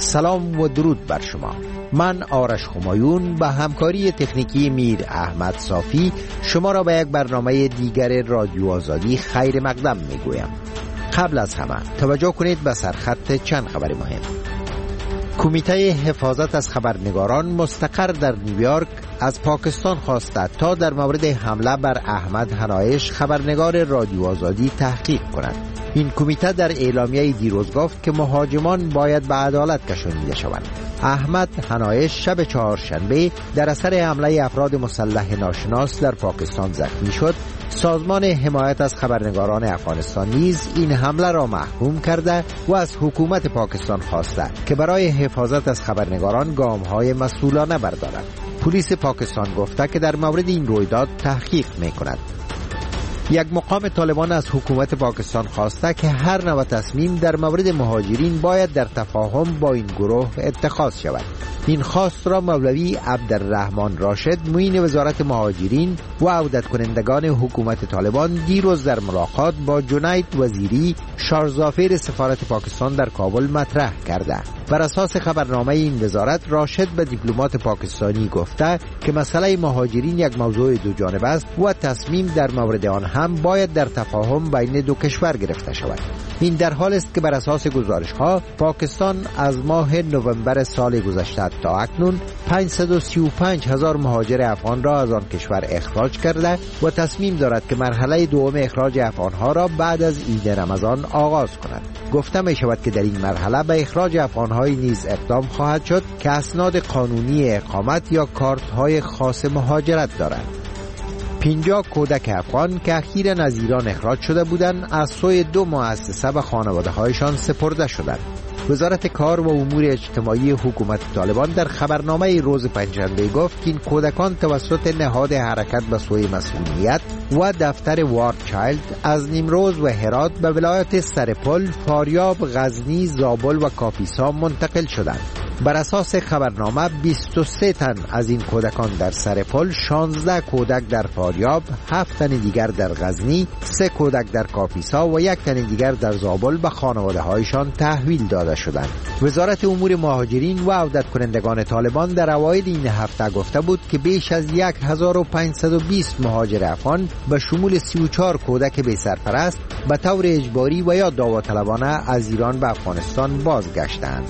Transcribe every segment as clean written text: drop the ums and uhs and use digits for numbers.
سلام و درود بر شما. من آرش همایون با همکاری تکنیکی میر احمد صافی شما را به یک برنامه دیگر رادیو آزادی خیر مقدم میگویم. قبل از همه توجه کنید به سرخط چند خبر مهم. کمیته حفاظت از خبرنگاران مستقر در نیویورک از پاکستان خواسته تا در مورد حمله بر احمد حنایش خبرنگار رادیو آزادی تحقیق کند. این کمیته در اعلامیه دیروز گفت که مهاجمان باید به عدالت کشانیده شوند. احمد حنایش شب چهارشنبه در اثر حمله افراد مسلح ناشناس در پاکستان زخمی شد. سازمان حمایت از خبرنگاران افغانستان نیز این حمله را محکوم کرده و از حکومت پاکستان خواسته که برای حفاظت از خبرنگاران گام‌های مسئولانه بردارد. پلیس پاکستان گفته که در مورد این رویداد تحقیق می‌کند. یک مقام طالبان از حکومت پاکستان خواسته که هر نوع تصمیم در مورد مهاجرین باید در تفاهم با این گروه اتخاذ شود. این خواست را مولوی عبدالرحمن راشد معین وزارت مهاجرین و عودت کنندگان حکومت طالبان دیروز در ملاقات با جنید وزیری شارژافیر سفارت پاکستان در کابل مطرح کرده. بر اساس خبرنامه این وزارت، راشد به دیپلمات پاکستانی گفته که مسئله مهاجرین یک موضوع دو جانبه است و تصمیم در مورد آن هم باید در تفاهم بین دو کشور گرفته شود. این در حال است که بر اساس گزارش‌ها پاکستان از ماه نوامبر سال گذشته تا اکنون 535,000 مهاجر افغان را از آن کشور اخراج کرده و تصمیم دارد که مرحله دوم اخراج افغانها را بعد از عید رمضان آغاز کند. گفته می شود که در این مرحله به اخراج افغان‌های نیز اقدام خواهد شد که اسناد قانونی اقامت یا کارت‌های خاص مهاجرت دارند. 50 کودک افغان که اخیراً از ایران اخراج شده بودند از سوی دو مؤسسه به خانواده‌هایشان سپرده شدند. وزارت کار و امور اجتماعی حکومت طالبان در خبرنامه روز پنجشنبه گفت که این کودکان توسط نهاد حرکت به سوی مسئولیت و دفتر وار چایلد از نیمروز و هرات به ولایت سرپل، فاریاب، غزنی، زابل و کاپیسا منتقل شدند. بر اساس خبرنامه 23 تن از این کودکان در سرپل، 16 کودک در فاریاب، 7 تن دیگر در غزنی، 3 کودک در کاپیسا و 1 تن دیگر در زابل به خانواده هایشان تحویل داده شدند. وزارت امور مهاجرین و عودت کنندگان طالبان در اوایل این هفته گفته بود که بیش از 1520 مهاجر افغان به شمول 34 کودک بی سرپرست به طور اجباری و یا داوطلبانه از ایران به افغانستان بازگشتند.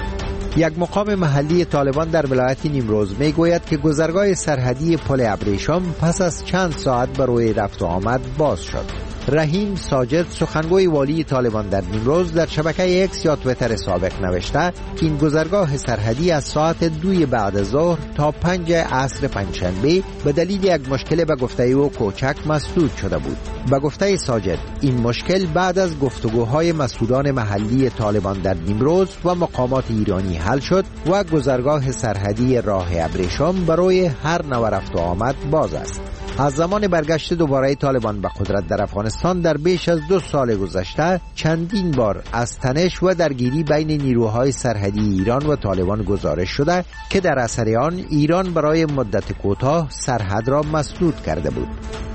یک مقام محلی طالبان در ولایت نیمروز میگوید که گذرگاه سرحدی پل ابریشم پس از چند ساعت برای رفت و آمد باز شد. رحیم ساجد، سخنگوی والی طالبان در نیمروز، در شبکه اکس یا تویتر سابق نوشته که این گذرگاه سرحدی از ساعت 2 بعد از ظهر تا 5 عصر پنجشنبه به دلیل یک مشکل به گفته او کوچک مسدود شده بود. به گفته ساجد این مشکل بعد از گفتگوهای مسئولان محلی طالبان در نیمروز و مقامات ایرانی حل شد و گذرگاه سرحدی راه ابریشم برای هر نوع رفت و آمد باز است. از زمان برگشت دوباره طالبان به قدرت در افغانستان در بیش از 2 سال گذشته چندین بار از تنش و درگیری بین نیروهای سرحدی ایران و طالبان گزارش شده که در اثر آن ایران برای مدت کوتاه سرحد را مسدود کرده بود.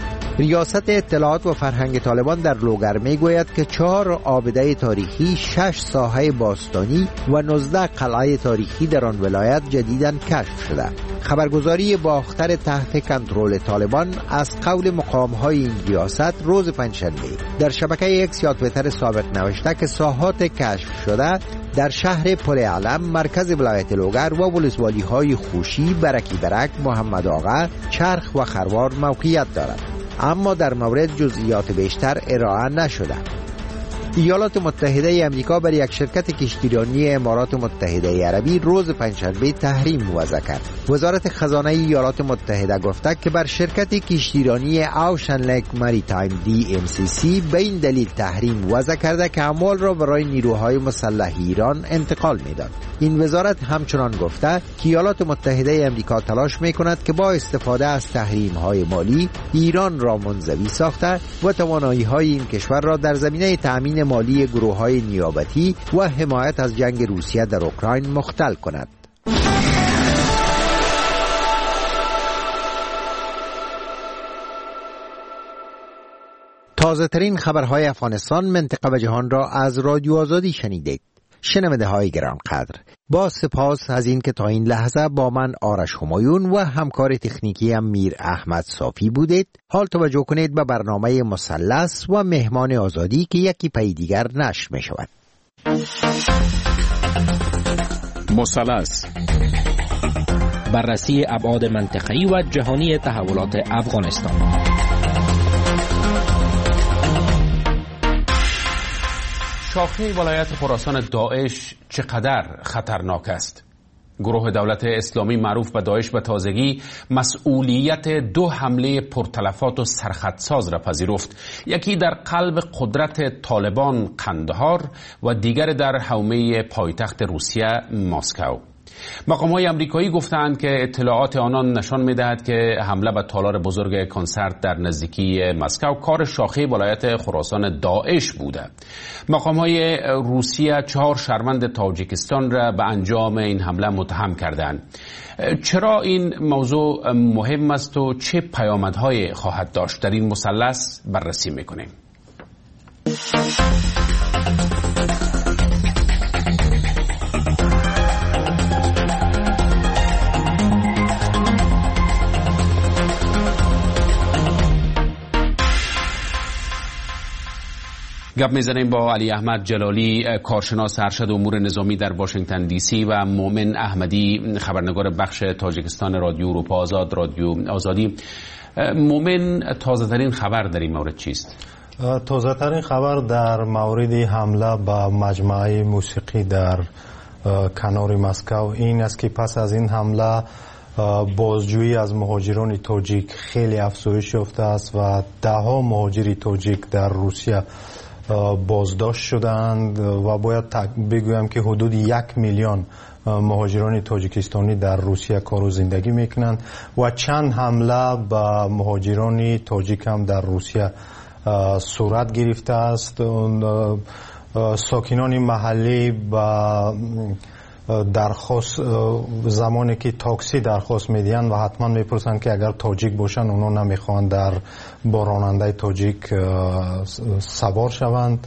ریاست اطلاعات و فرهنگ طالبان در لوگر می گوید که 4 آبده تاریخی، 6 ساحه باستانی و 19 قلعه تاریخی در آن ولایت جدیداً کشف شده. خبرگزاری باختر تحت کنترل طالبان از قول مقام‌های این ریاست روز پنجشنبه در شبکه اکس یا تویتر سابق نوشته که ساحات کشف شده در شهر پل علم، مرکز ولایت لوگر و ولسوالی‌های خوشی، برکی برک، محمد آقا، چرخ و خروار موقعیت دارد، اما در مورد جزئیات بیشتر ارائه نشده. ایالات متحده آمریکا بر یک شرکت کشتیرانی امارات متحده عربی روز پنجشنبه تحریم وضع کرد. وزارت خزانه ایالات متحده گفته که بر شرکت کشتیرانی اوشن لیک مریتایم DMCC به این دلیل تحریم وضع کرده که اموال را برای نیروهای مسلح ایران انتقال می‌داد. این وزارت همچنان گفته که ایالات متحده آمریکا تلاش می‌کند که با استفاده از تحریم‌های مالی ایران را منزوی ساخته و توانایی‌های این کشور را در زمینه تأمین مالی گروه‌های نیابتی و حمایت از جنگ روسیه در اوکراین مختل کند. تازه ترین خبرهای افغانستان، منطقه و جهان را از رادیو آزادی شنیدید. شنونده های گرانقدر، با سپاس از این که تا این لحظه با من آرش همایون و همکار تکنیکی میر احمد صافی بودید. حال توجه کنید به برنامه مثلث و مهمان آزادی که یکی پی دیگر نشر می شود. مثلث، بررسی ابعاد منطقه‌ای و جهانی تحولات افغانستان. شاخه ولایت خراسان داعش چقدر خطرناک است؟ گروه دولت اسلامی معروف به داعش به تازگی مسئولیت 2 حمله پرتلفات و سرخطساز را پذیرفت، یکی در قلب قدرت طالبان قندهار و دیگر در حومه پایتخت روسیه مسکو. مقام‌های آمریکایی گفتند که اطلاعات آنان نشان می‌دهد که حمله به تالار بزرگ کنسرت در نزدیکی مسکو کار شاخه ولایت خراسان داعش بوده. مقام‌های روسیه 4 شهروند تاجیکستان را به انجام این حمله متهم کردند. چرا این موضوع مهم است و چه پیامدهای خواهد داشت؟ در این مثلث بررسی می‌کنیم. گپ میزنیم با علی احمد جلالی، کارشناس ارشد امور نظامی در واشنگتن دی سی و مومن احمدی، خبرنگار بخش تاجیکستان رادیو اروپا آزاد، رادیو آزادی. مومن، تازه ترین خبر در این مورد چیست؟ تازه ترین خبر در مورد حمله به مجمع موسیقی در کنار مسکو این است که پس از این حمله بازجویی از مهاجران تاجیک خیلی افزایش یافته است و 10 مهاجر تاجیک در روسیه بازداشت شدند و باید بگویم که حدود 1 میلیون مهاجران تاجیکستانی در روسیه کار و زندگی میکنند و چند حمله به مهاجران تاجیک هم در روسیه صورت گرفته است. ساکنان محلی با درخواست زمانی که تاکسی درخواست میدین و حتما میپرسند که اگر تاجیک باشن اونا نمیخوان در با راننده تاجیک سوار شوند.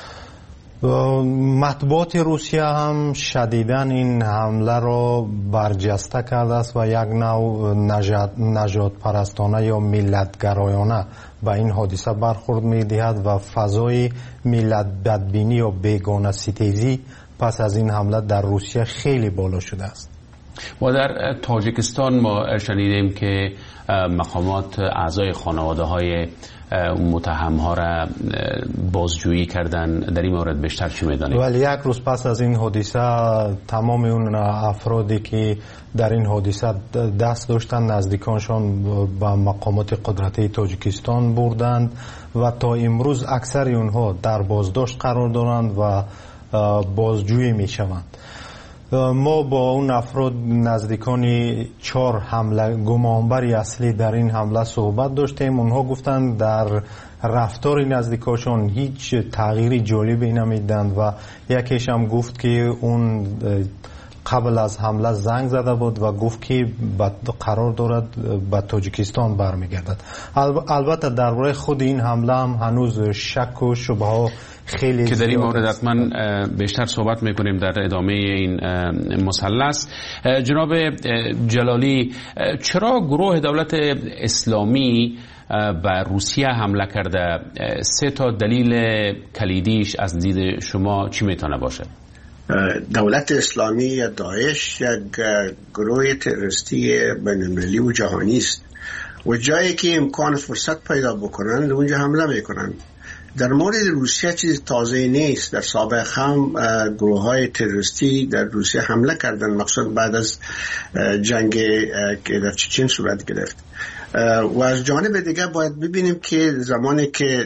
مطبوعات روسیه هم شدیداً این حمله را برجسته کرده است و یک نوع نژاد پرستانه یا ملت‌گرایانه به این حادثه برخورد می‌دهد و فضای ملت بدبینی یا بیگانه ستیزی پس از این حمله در روسیه خیلی بالا شده است. و در تاجیکستان ما شنیدیم که مقامات اعضای خانواده‌های متهم‌ها را بازجویی کردن. در این مورد بیشتر چی می‌دانید؟ ولی 1 روز پس از این حادثه تمام اون افرادی که در این حادثه دست داشتن نزدیکانشان به مقامات قدرتی تاجیکستان بردند و تا امروز اکثر اونها در بازداشت قرار دارند و بازجویی میشوند. ما با اون افراد نزدیکانی 4 حمله گمانبری اصلی در این حمله صحبت داشتیم. اونها گفتند در رفتار نزدیکاشون هیچ تغییری جالبی نمیدند و یکیش هم گفت که اون قبل از حمله زنگ زده بود و گفت که قرار دارد به تاجیکستان برمیگردد. البته درباره خود این حمله هم هنوز شک و شبهه ها خیلی که در این مورد حتما بیشتر صحبت میکنیم در ادامه این مثلث. جناب جلالی، چرا گروه دولت اسلامی به روسیه حمله کرده؟ 3 تا دلیل کلیدیش از دید شما چی میتونه باشه؟ دولت اسلامی یا داعش یک گروه تروریستی بین‌المللی و جهانی است و جایی که امکان فرصت پیدا بکنند اونجا حمله میکنند. در مورد روسیه چیز تازه نیست. در سابق هم گروه های تروریستی در روسیه حمله کردند، مخصوصا بعد از جنگ که در چچن صورت گرفت. و از جانب دیگه باید ببینیم که زمانی که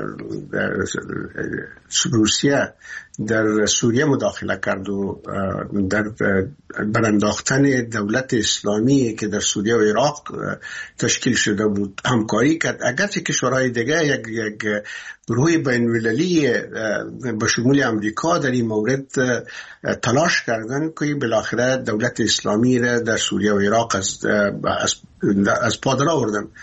روسیه در سوریه مداخله کرد و در برانداختن دولت اسلامی که در سوریه و عراق تشکیل شده بود همکاری کرد، اگرچه کشورهای دیگه یک گروه بین‌المللی به شمول امریکا در این مورد تلاش کردن که بالاخره دولت اسلامی را در سوریه و عراق از پا در آوردن.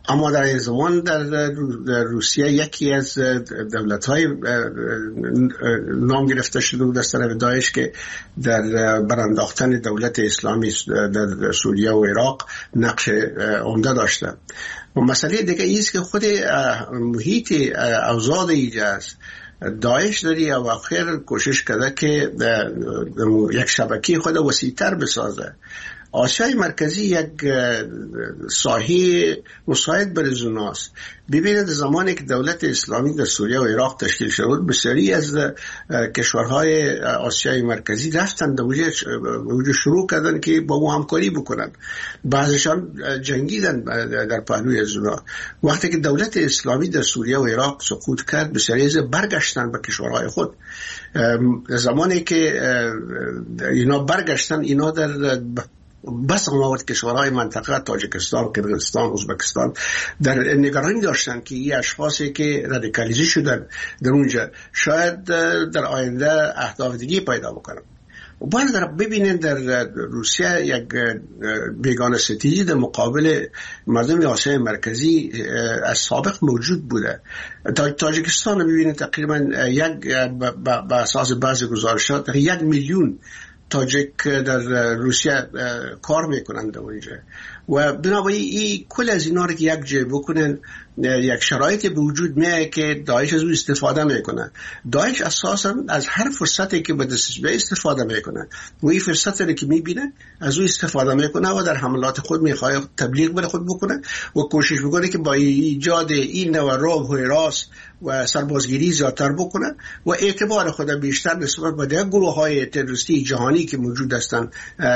اما در این زمان در روسیه یکی از دولت‌های نام گرفته شده بود از طرف داعش که در برانداختن دولت اسلامی در سوریه و عراق نقش عمده داشته. و مسئله دیگه ایست که خود محیط اوضاع ایجاد داعش در این اواخر کوشش کرده که یک شبکه خود وسیع‌تر بسازه. آسیای مرکزی یک ساحه مساعد برای زوناست. ببینید زمانی که دولت اسلامی در سوریه و عراق تشکیل شد، بسیاری از کشورهای آسیای مرکزی رفتن در وجود شروع کردن که با او همکاری بکنن. بعضشان جنگیدن در پهلوی از اونا. وقتی که دولت اسلامی در سوریه و عراق سقوط کرد، بسیاری از برگشتن به کشورهای خود. زمانی که اینا برگشتن، اینا در بس آمد کشورهای منطقه تاجیکستان، قرقیزستان، ازبکستان در نگرانی داشتن که این اشخاصی که رادیکالیزه شدن در اونجا شاید در آینده اهداف دیگه پیدا بکنن. و باید ببینید در روسیه یک بیگانه ستیزی در مقابل مردم آسیای مرکزی از سابق موجود بوده. تاجیکستان ببینید تقریبا به اساس بعضی گزارشات 1 میلیون تاجیک در روسیه کار میکنند در اونجا و بنابراین این کل از اینا رو که یک جای بکنن، یک شرایطی به وجود میاد که داعش از اون استفاده میکنه. داعش اساسا از هر فرصتی که به دستش بیاد استفاده میکنه و این فرصتی رو که میبینه از اون استفاده میکنه و در حملات خود میخواد تبلیغ بر خود بکنه و کوشش بکنه که با ایجاد این نوع رعب و هراس و سربازگیری زیادتر بکنه و اعتبار خود بیشتر نسبت به دیگر گروه‌های تروریستی جهانی که موجود هستند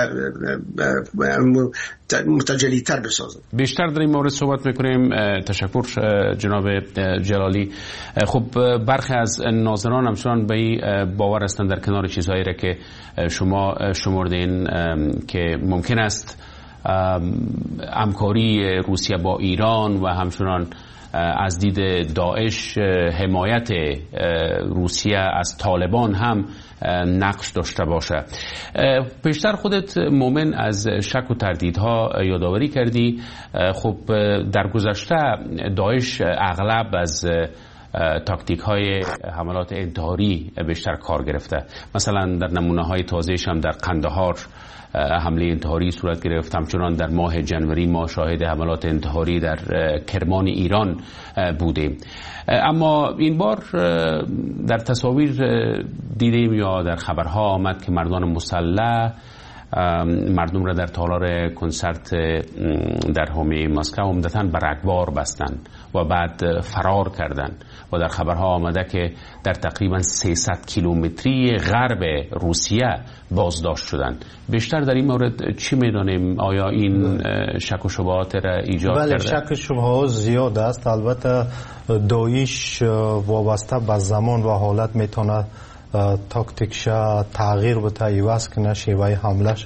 متجلی‌تر بسازن. بیشتر در این مورد صحبت میکنیم. تشکر جناب جلالی. خب برخی از ناظران همچنان به این باور هستند در کنار چیزهایی را که شما شمردین که ممکن است همکاری روسیه با ایران و همچنان از دید داعش حمایت روسیه از طالبان هم نقش داشته باشه. پیشتر خودت مومن از شک و تردیدها یادآوری کردی. خب در گذشته داعش اغلب از تاکتیک های حملات انتحاری بیشتر کار گرفته. مثلا در نمونه های تازه‌اش هم در قندهار حمله انتحاری صورت گرفت. همچنان در ماه جنوری ما شاهد حملات انتحاری در کرمان ایران بودیم. اما این بار در تصاویر دیدیم یا در خبرها آمد که مردان مسلح مردم را در تالار کنسرت در حومه مسکو عمدتاً به رگبار بستند و بعد فرار کردند و در خبرها آمده که در تقریباً 300 کیلومتری غرب روسیه بازداشت شدند. بیشتر در این مورد چی می‌دانیم؟ آیا این شک و شبهات را ایجاد کرده؟ بله، شک و شبهات زیاد است. البته داعش وابسته به زمان و حالت میتونه تاکتیکش تغییر بده، ایواز کنه شیوه حملهش.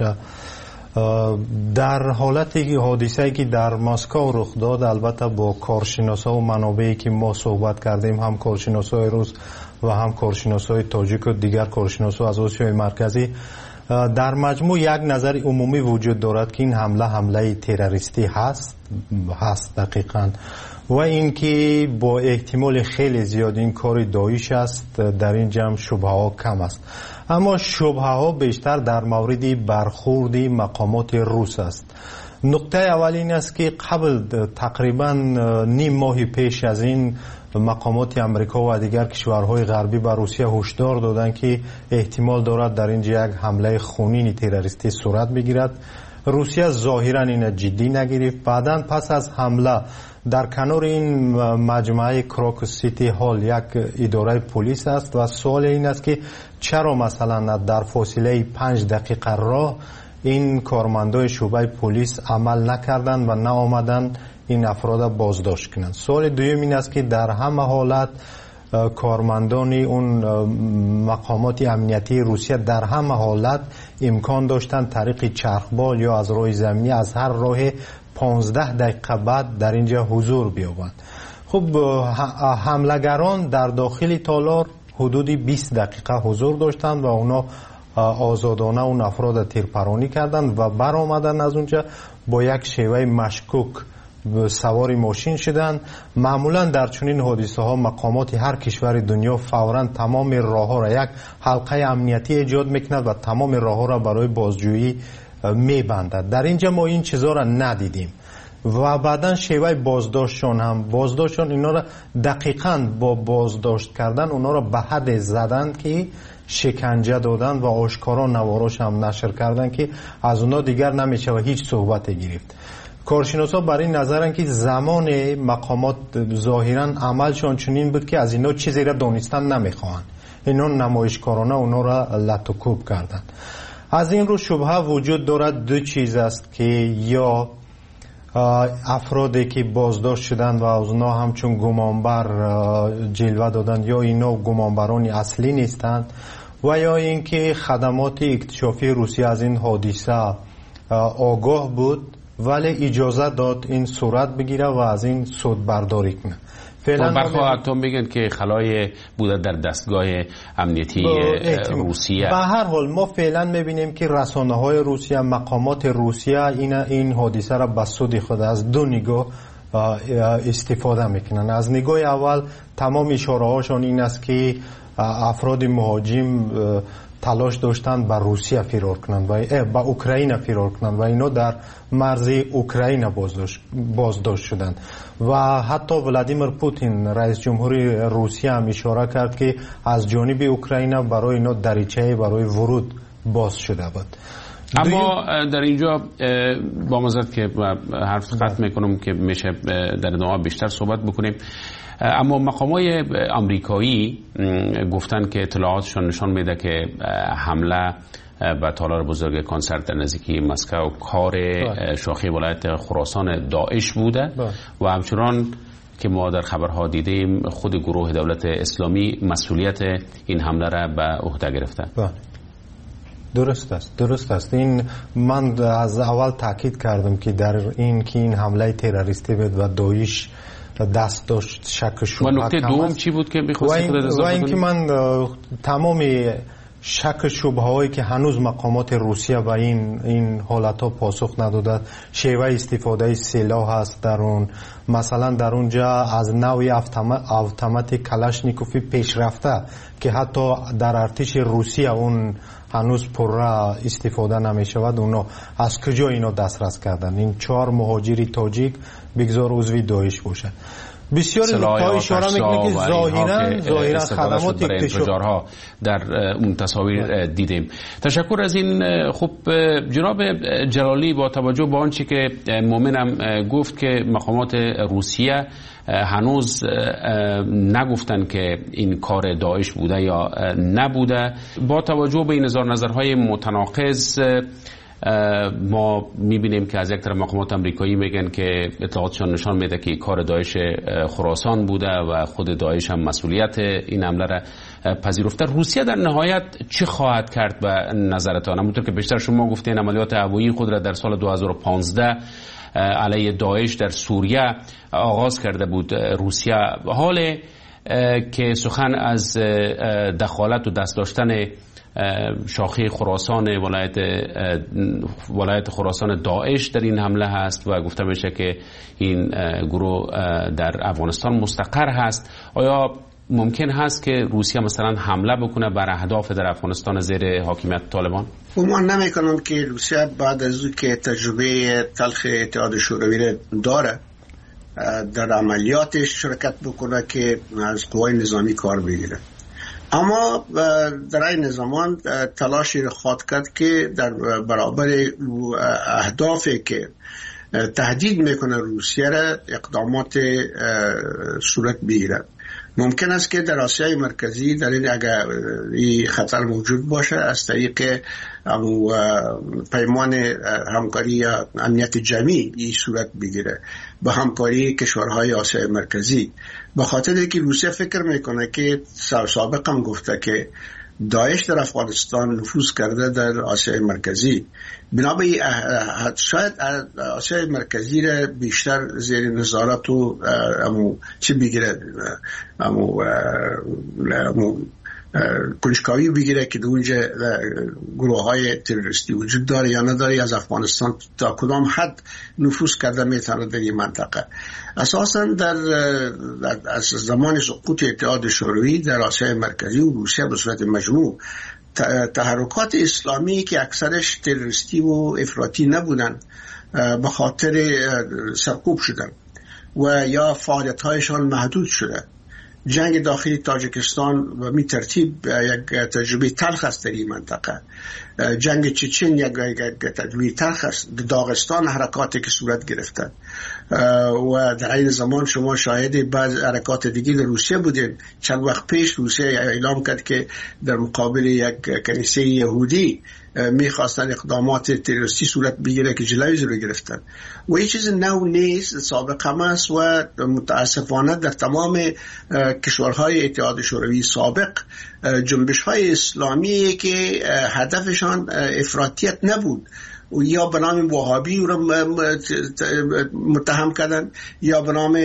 در حالت حادثه‌ای که در مسکو رخ داد، البته با کارشناسا و منابعی که ما صحبت کردیم، هم کارشناسای روس و هم کارشناسای تاجیک و دیگر کارشناسا از آسیای مرکزی، در مجموع یک نظر عمومی وجود دارد که این حمله تروریستی هست دقیقاً، و اینکه با احتمال خیلی زیاد این کار داعش است. در این جمع شبهه ها کم است، اما شبهه ها بیشتر در مورد برخورد مقامات روس است. نقطه اول این است که قبل تقریبا نیم ماه پیش از این مقامات امریکا و دیگر کشورهای غربی به روسیه هشدار دادند که احتمال دارد در اینجا یک حمله خونین تروریستی صورت بگیرد. روسیه ظاهرا این جدی نگرفت. بعداً پس از حمله در کنار این مجمع کراکوس سیتی هال یک اداره پلیس است و سوال این است که چرا مثلا در فاصله 5 دقیقه راه این کارمندای شعبه پلیس عمل نکردند و نه آمدند این افراد بازداشت کنند. سوال دوم این است که در همه حالت کارمندان اون مقامات امنیتی روسیه در همه حالت امکان داشتند طریق چرخبال یا از راه زمینی از هر راه 15 دقیقه بعد در اینجا حضور بیابند. خب حملگران در داخل تالار حدود 20 دقیقه حضور داشتند و اونا آزادانه اون افراد تیرپرانی کردند و برآمدن از اونجا با یک شیوه مشکوک سوار ماشین شدن. معمولا در چنین حادثه ها مقامات هر کشور دنیا فوراً تمام راه ها را یک حلقه امنیتی ایجاد میکند و تمام راه ها را برای بازجویی میبندد. در اینجا ما این چیزا را ندیدیم و بعدا شیوه بازداشتشون اینا را دقیقاً با بازداشت کردن اونا را به حد زدن که شکنجه دادن و آشکارا نواراش هم نشر کردن که از اونا دیگر نمیشه و هیچ صحبت گرفت. کارشناسا بر این نظرن که زمان مقامات ظاهرا عملشان چنین بود که از اینا چیزی را دانستن نمیخوان، اینا نمایشکارانه اونا را لط و کوب کردن. از این رو شبهه وجود دارد دو چیز است که یا افرادی که بازداشت شدند و از اونا همچون گمانبر جلوه دادند یا اینا گمانبران اصلی نیستند و یا اینکه خدمات اکتشافی روسیه از این حادثه آگاه بود ولی اجازه داد این صورت بگیره و از این سود برداری کنه. برخی حتی میگن که خلای بوده در دستگاه امنیتی روسیه. به هر حال ما فعلا میبینیم که رسانه های روسیه، مقامات روسیه این حادثه را به سود خود از دو نگاه استفاده میکنن. از نگاه اول تمام اشاره هاشون این است که افراد مهاجم تلاش داشتند به روسیه فرار کنند و به اوکراین فرار کنند و اینا در مرز اوکراین بازداشت شدند و حتی ولادیمیر پوتین رئیس جمهوری روسیه هم اشاره کرد که از جانب اوکراین برای اینا دریچه برای ورود باز شده بود. اما در اینجا با معذرت که حرف قطع میکنم که میشه در ادامه بیشتر صحبت بکنیم، اما مقامات آمریکایی گفتن که اطلاعاتشون نشان میده که حمله به تالار بزرگ کنسرت در نزدیکی مسکو کار شاخه ولایت خراسان داعش بوده و همچنان که ما در خبرها دیدیم خود گروه دولت اسلامی مسئولیت این حمله را به عهده گرفته. درست است. این من از اول تاکید کردم که در این حمله تروریستی بود و داعش دست داشت. شک شبهه. و نکته دوم چی بود که می‌خواستی خودت اضافه کنی؟ و اینکه من تمام شک شبهه هایی که هنوز مقامات روسیه و این حالت ها پاسخ نداده، شیوه استفاده سلاح هست در اون، مثلا در اونجا از نوع اتومات کلاشنیکوفی پیشرفته که حتی در ارتش روسیه اون هنوز پر استفاده نمی شود، اونا از کجا اینا دسترس کردن؟ این 4 مهاجری تاجیک بگذار عضوی داعش باشه. بسیاری نکته اشاره میکنه که ظاهرا خدمات انفجارها در اون تصاویر دیدیم. تشکر از این. خب جناب جلالی، با توجه به آنچه که مومنم گفت که مقامات روسیه هنوز نگفتن که این کار داعش بوده یا نبوده، با توجه به این نظرهای متناقض ما میبینیم که از یک طرف مقامات آمریکایی میگن که اطلاعاتشان نشان میده که کار داعش خراسان بوده و خود داعش هم مسئولیت این حمله را پذیرفته. روسیه در نهایت چه خواهد کرد به نظرتان؟ همونطور که بیشتر شما گفتین عملیات هوایی خود را در سال 2015 علیه داعش در سوریه آغاز کرده بود روسیه. حال که سخن از دخالت و دست داشتن شاخه خراسان ولایت خراسان داعش در این حمله هست و گفته میشه که این گروه در افغانستان مستقر هست، آیا ممکن هست که روسیه مثلا حمله بکنه بر اهداف در افغانستان زیر حاکمیت طالبان؟ گمان نمی‌کنم که روسیه بعد از اون که تجربه تلخ اتحاد شوروی داره در عملیاتش شرکت بکنه که از قوای نظامی کار بگیره. اما در این زمان تلاشی را خواهد کرد که در برابر اهدافی که تهدید میکنه روسیه را اقدامات صورت بگیرد. ممکن است که در آسیای مرکزی در این اگر این خطر موجود باشه از طریق پیمان همکاری امنیت جمعی این صورت بگیره با همکاری کشورهای آسیای مرکزی، به خاطر که روسیه فکر میکنه که سابقا هم گفته که داعش در افغانستان نفوذ کرده در آسیای مرکزی، بنابراین شاید آسیای مرکزی را بیشتر زیر نظارت و چی بگیره کنجکاوی بگیره که در اونجا گروه های تروریستی وجود داره یا نداره، از افغانستان تا کدام حد نفوذ کرده میتونه در این منطقه. اساسا از زمان سقوط اتحاد شوروی در آسیای مرکزی و روسیه به صورت مجموع تحرکات اسلامی که اکثرش تروریستی و افراطی نبودن به خاطر سرکوب شدن و یا فعالیت‌هایشان محدود شده. جنگ داخلی تاجیکستان به می ترتیب یک تجربه تلخ است در این منطقه. جنگ چچن یک تجربه تلخ است. داغستان حرکاتی که صورت گرفتن و در این زمان شما شاهد بعض حرکات دیگه در روسیه بودین. چند وقت پیش روسیه اعلام کرد که در مقابل یک کنیسه یهودی میخواستن اقدامات تروریستی صورت بگیره که جلوی رو گرفتن و این چیز نو نیست، سابق هم است و متاسفانه در تمام کشورهای اتحاد شوروی سابق جنبش های اسلامی که هدفشان افراطیت نبود و یا به نام وهابی رو متهم کردن یا به نام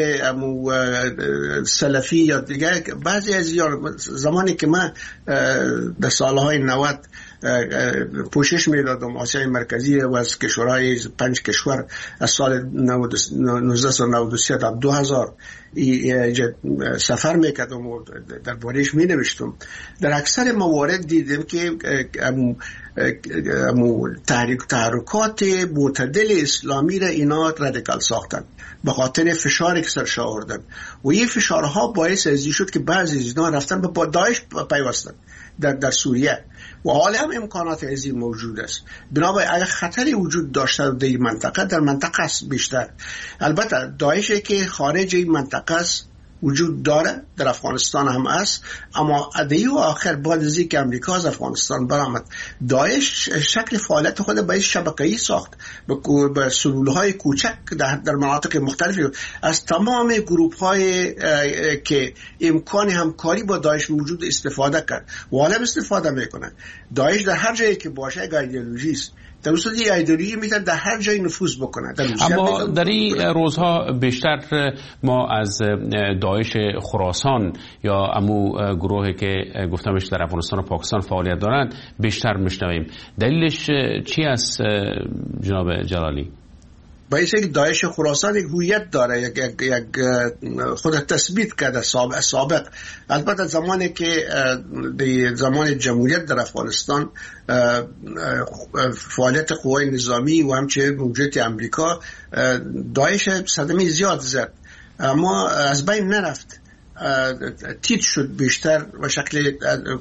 سلفی یا دیگه. بعضی از زمانی که من در سالهای 90 پوشش میدادم آسیای مرکزی و از کشورهای 5 کشور از سال 1993 تا 2000 سفر میکردم و در باریش می نوشتم. در اکثر موارد دیدم که تحرکات معتدل اسلامی را اینا رادیکال ساختن به خاطر فشاری که سرش آوردن و این فشارها باعث ازی شد که بعضی از اینا رفتن به داعش پیوستن در سوریه و حالا هم امکانات ازی موجود است. بنابراین اگر خطری وجود داشته در این منطقه، در منطقه است بیشتر. البته داعشی که خارج این منطقه است وجود داره، در افغانستان هم است، اما ادعی و آخر بعد از اینکه امریکا از افغانستان برآمد داعش شکل فعالیت خود به شبکه‌ای ساخت به سلولهای کوچک در مناطق مختلفی از تمام گروه‌های که امکان همکاری با داعش موجود استفاده کرد و حالا استفاده میکنه. داعش در هر جایی که باشه یک ایدئولوژی است، در اصل این ایدئولوژی میتونه در هر جایی نفوذ بکنه. اما در این روزها بیشتر ما از داعش خراسان یا امو گروهی که گفتمش در افغانستان و پاکستان فعالیت دارند بیشتر میشنویم. دلیلش چی است جناب جلالی؟ باعث اینکه داعش خراسان یک هویت داره، یک خود تثبیت کرده سابق. البته زمانی که زمان جمهوریت در افغانستان فعالیت قوای نظامی و همچنین موجودیت امریکا داعش صدمه زیاد زد اما از بین نرفت، تیت شد بیشتر و شکل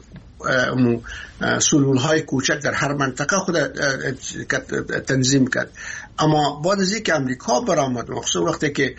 سلولهای کوچک در هر منطقه خود تنظیم کرد. اما بعد از اینکه امریکا برآمد، مخصوصا وقتی که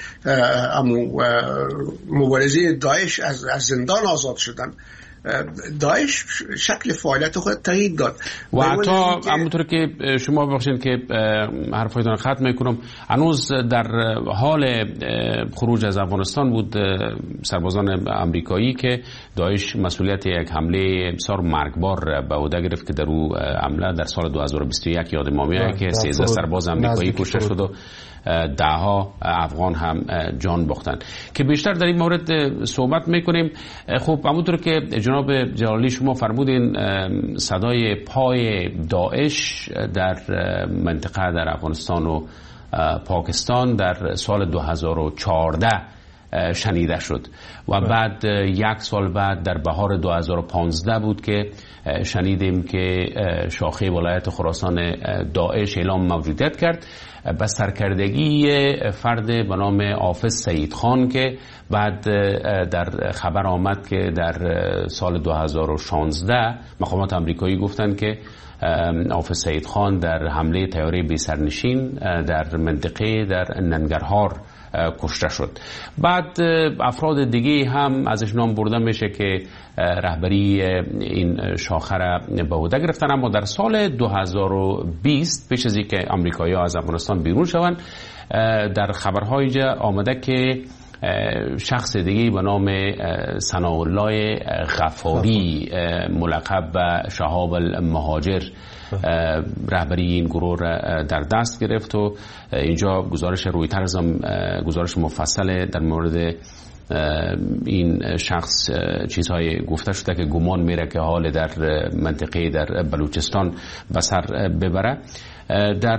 مبارزین داعش از زندان آزاد شدن، داعش شکل فعالیت خود تغییر داد و حتی همونطور که شما بخشید که حرفایتان ختم میکنم، هنوز در حال خروج از افغانستان بود سربازان امریکایی که داعش مسئولیت یک حمله بسیار مرگبار به عهده گرفت که در او حمله در سال 2021 یاد ما میاد که 13 سرباز امریکایی کشته شد و دهها افغان هم جان باختن که بیشتر در این مورد صحبت میکنیم. خب همونطور که جناب جلالی شما فرمودین صدای پای داعش در منطقه در افغانستان و پاکستان در سال 2014 شنیده شد و بعد یک سال بعد در بهار 2015 بود که شنیدیم که شاخه ولایت خراسان داعش اعلام موجودیت کرد به سرکردگی فرد به نام حافظ سعید خان که بعد در خبر آمد که در سال 2016 مقامات امریکایی گفتند که حافظ سعید خان در حمله طیاره بی سرنشین در منطقه در ننگرهار کشته شد. بعد افراد دیگه هم ازش نام برده میشه که رهبری این شاخه را به عهده گرفتن، اما در سال 2020 پیش از اینکه آمریکایی‌ها از افغانستان بیرون شوند در خبرهای جا آمده که شخص دیگه به نام ثناءالله غفاری ملقب به شهاب المهاجر رهبری این گروه را در دست گرفت و اینجا گزارش رویترز هم گزارش مفصل در مورد این شخص چیزهای گفته شده که گمان میره که حال در منطقه در بلوچستان به سر ببره. در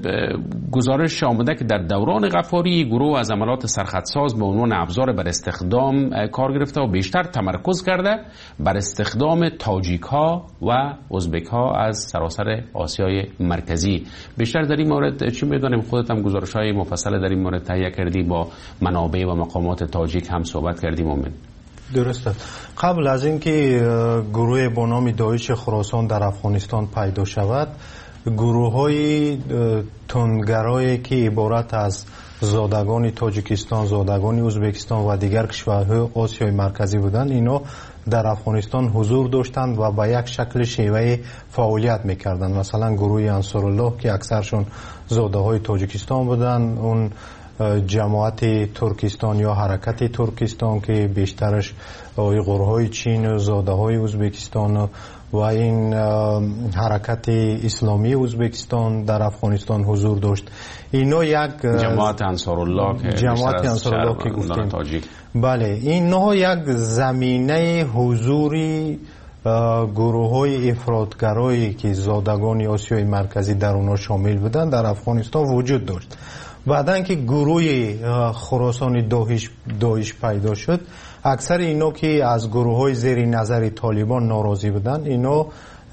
گزارش آمده که در دوران غفاری گروه از عملات سرخطساز به عنوان ابزار بر استخدام کار گرفته و بیشتر تمرکز کرده بر استخدام تاجیک ها و ازبک ها از سراسر آسیای مرکزی. بیشتر در این مورد چی میدونیم؟ خودت هم گزارش های مفصل در این مورد تهیه کردی، با منابع و مقامات تاجیک هم صحبت کردیم. مومن درسته. قبل از اینکه گروه با نام داعش خراسان در افغانستان پیدا شود، گروه های تندگرایی که عبارت از زادگان تاجیکستان، زادگان ازبکستان و دیگر کشورهای آسیای مرکزی بودند، اینا در افغانستان حضور داشتند و با یک شکل شیوه فعالیت میکردند. مثلا گروه انصارالله که اکثرشون زاده های تاجیکستان بودند، اون جماعت ترکستان یا حرکت ترکستان که بیشترش گروه های چین و زاده های ازبکستان و این حرکت اسلامی ازبکستان در افغانستان حضور داشت. اینا یک جماعت انصارالله که گفتیم، بله، اینا یک زمینه حضوری گروه های افراطگرایی که زادگان آسیای مرکزی در اونا شامل بودن در افغانستان وجود داشت. بعدن که گروه خراسان داعش پیدا شد، اکثر اینا که از گروه های زیر نظر طالبان ناراضی بودن، اینا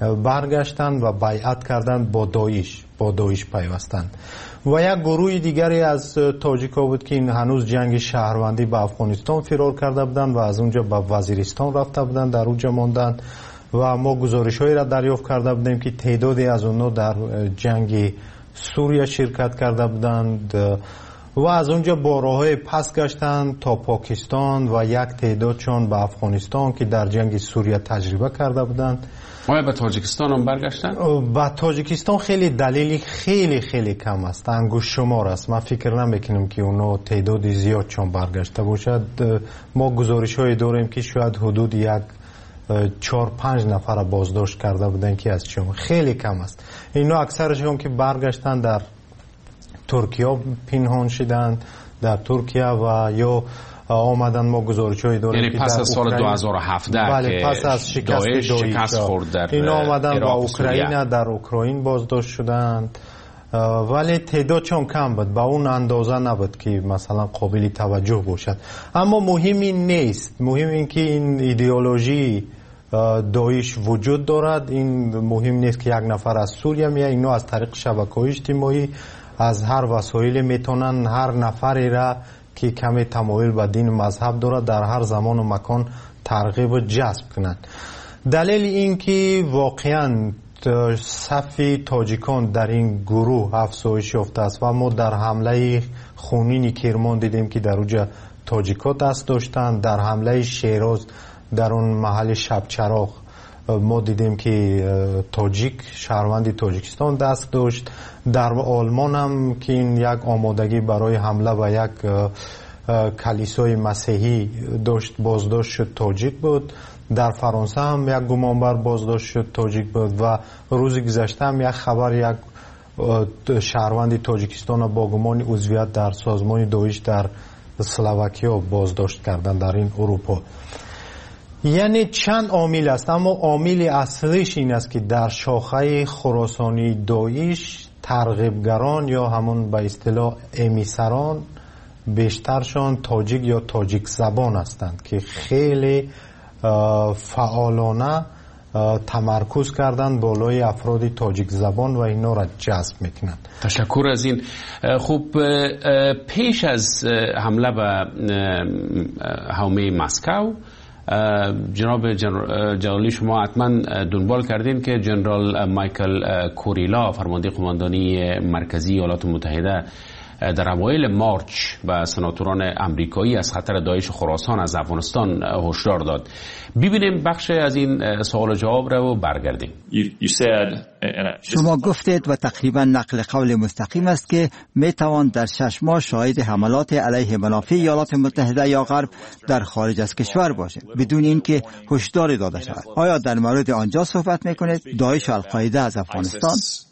برگشتن و بیعت کردن با داعش پیوستند. و یک گروه دیگری از تاجیکا بود که این هنوز جنگ شهروندی به افغانستان فرار کرده بودند و از اونجا به وزیرستان رفته بودند، در اونجا ماندند و ما گزارش هایی را دریافت کرده بودیم که تعدادی از اونها در جنگ سوریه شرکت کرده بودند و از اونجا با راههای پس گشتند تا پاکستان و یک تعدادشان به افغانستان که در جنگ سوریه تجربه کرده بودند. آیا به تاجیکستان هم برگشتن؟ به تاجیکستان خیلی دلیلی خیلی کم است، انگشت شمار است. من فکر نمیکنم که اونا تعداد زیاد چون برگشته باشد. ما گزارش های داریم که شاید حدود یک 4-5 نفر بازداشت کرده بودن که از شما خیلی کم است. اینا اکثرشون که برگشتن در ترکیه پنهان شدند در ترکیه و یا آمدن. ما گزارش‌های داریم یعنی پس از سال 2017 بله، که پس از شکست خورد در اینا آمدن با اوکراین، در اوکراین بازداشت شدند، ولی تعدادشون کم بود، با اون اندازه نبود که مثلا قابل توجه باشد. اما مهم این نیست، مهم این که این ایدئولوژی داعش وجود دارد. این مهم نیست که یک نفر از سوریه میاد، اینا از طریق شبکه‌های اجتماعی از هر وسایل میتونن هر نفری را که کمی تمایل به دین و مذهب دارد در هر زمان و مکان ترغیب و جذب کنند. دلیل این که واقعا صف تاجیکان در این گروه افزایش یافته است و ما در حمله خونین کرمان دیدیم که در اونجا تاجیکا دست داشتند. در حمله شیراز در اون محل شبچراغ ما دیدیم که تاجیک شهروند تاجیکستان دست داشت. در آلمان هم که این یک آمادگی برای حمله و یک کلیسای مسیحی داشت، بازداشت شد، تاجیک بود. در فرانسه هم یک گمانبر بازداشت شد، تاجیک بود. و روز گذشته هم یک خبر یک شهروند تاجیکستان با گمان عضویت در سازمان داعش در اسلواکیا بازداشت کردن در این اروپا. یعنی چند عامل است، اما عامل اصلیش این است که در شاخه خراسانی داعش ترغیبگران یا همون به اصطلاح امیسران بیشترشان تاجیک یا تاجیک زبان هستند که خیلی فعالانه تمرکز کردن بالای افراد تاجیک زبان و اینا را جذب میکنند. تشکر از این. خوب، پیش از حمله به حومه مسکو، جناب جلالی شما حتما دنبال کردین که جنرال مایکل کوریلا، فرمانده قماندانی مرکزی ایالات متحده، در اوایل مارچ به سناتوران امریکایی از خطر داعش خراسان از افغانستان هشدار داد. ببینیم بخش از این سوال و جواب رو برگردیم. You said شما گفتید و تقریبا نقل قول مستقیم است که می توان در 6 ماه شاهد حملات علیه منافع ایالات متحده یا غرب در خارج از کشور باشیم بدون اینکه هشدار داده شود. آیا در مورد آنجا صحبت میکنید؟ داعش و القاعده از افغانستان،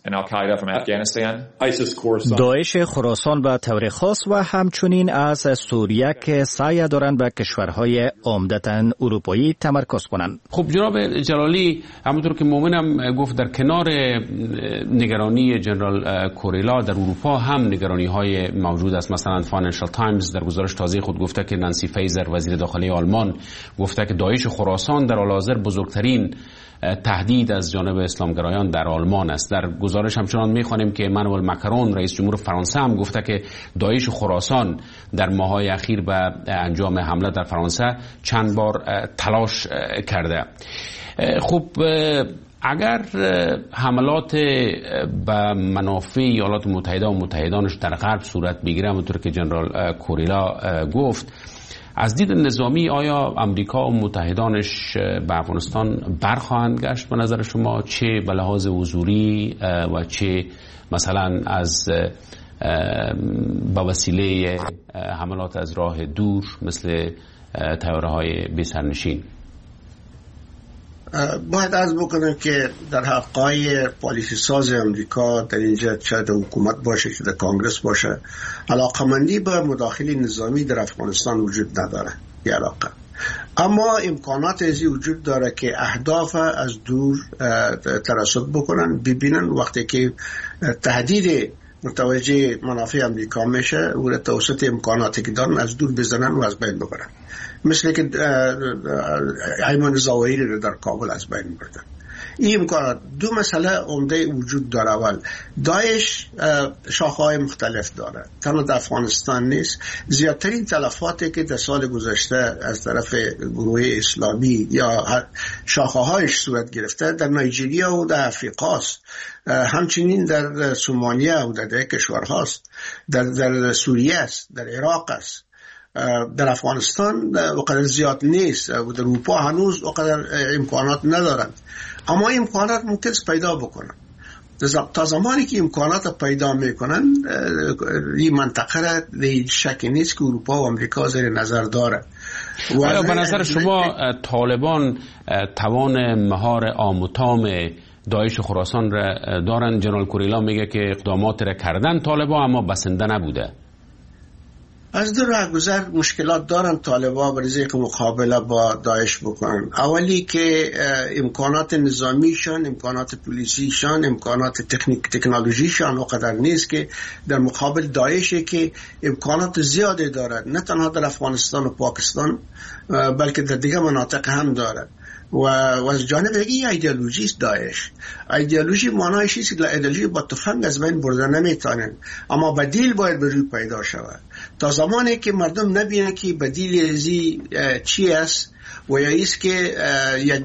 داعش خراسان به طور خاص و همچنین از سوریه که سعی دارند به کشورهای عمدتاً اروپایی تمرکز کنند. خب جناب جلالی، همونطور که مومنم گفت، در کنار نگرانی جنرال کوریلا در اروپا هم نگرانی های موجود است. مثلا فاینانشال تایمز در گزارش تازه خود گفته که نانسی فیزر وزیر داخلی آلمان گفته که داعش خراسان در حال حاضر بزرگترین تهدید از جانب اسلامگرایان در آلمان است. در گزارش همچنان می‌خوانیم که امانوئل مکرون رئیس جمهور فرانسه هم گفته که داعش خراسان در ماه‌های اخیر به انجام حمله در فرانسه چند بار تلاش کرده. خب اگر حملات به منافع ایالات متحده و متحدانش در غرب صورت بگیره، همونطور که جنرال کوریلا گفت، از دید نظامی آیا امریکا و متحدانش به افغانستان برخواهند گشت به نظر شما، چه به لحاظ حضوری و چه مثلا از با وسیله حملات از راه دور مثل طیاره‌های بی سرنشین؟ باید عرض بکنم که در حقای پالیسی ساز امریکا در اینجا، چه در حکومت باشه که در کانگرس باشه، علاقمندی به مداخله نظامی در افغانستان وجود نداره. یه علاقه، اما امکانات ازی وجود داره که اهداف از دور ترصد بکنن، ببینن وقتی که تهدید متوجه منافع امریکا میشه و توسط امکاناتی که دارن از دور بزنن و از بین ببرن، مثل که ایمان زاویری رو در کابل از بین بردن. این امکانات دو مسئله عمده وجود داره. اول، داعش شاخه‌های مختلف داره، تنها در افغانستان نیست. زیادترین تلفاتی که در سال گذشته از طرف گروه اسلامی یا شاخه‌هایش صورت گرفته در نایجریا و در افریقاست، همچنین در سومالیا و در کشورهاست، در سوریه است، در عراق است. در افغانستان وقدر زیاد نیست و در اروپا هنوز وقدر امکانات ندارند، اما امکانات ممکن است پیدا بکنن. تا زمانی که امکانات پیدا میکنن، این منطقه را شکی نیست که اروپا و امریکا زیر نظر داره. آیا به نظر شما طالبان توان مهار آموتام داعش خراسان را دارن؟ جنرال کوریلا میگه که اقدامات را کردن طالبان اما بسنده نبوده. از دو راهگذر مشکلات دارن طالبان برای اینکه مقابله با داعش بکنن. اولی که امکانات نظامیشان، امکانات پلیسیشان، امکانات تکنولوژیشان اونقدر نیست که در مقابل داعشی که امکانات زیاده دارد، نه تنها در افغانستان و پاکستان بلکه در دیگه مناطق هم دارد. و از جانب دیگه ایدئولوژی است داعش. ایدئولوژی معنایش است که ایدئولوژی با تفنگ از بین بردن نمیتونن، اما بدیل باید به روی پیدا شود. تا زمانی که مردم نبینن که بدیل ازی چی است و یا ایست که یک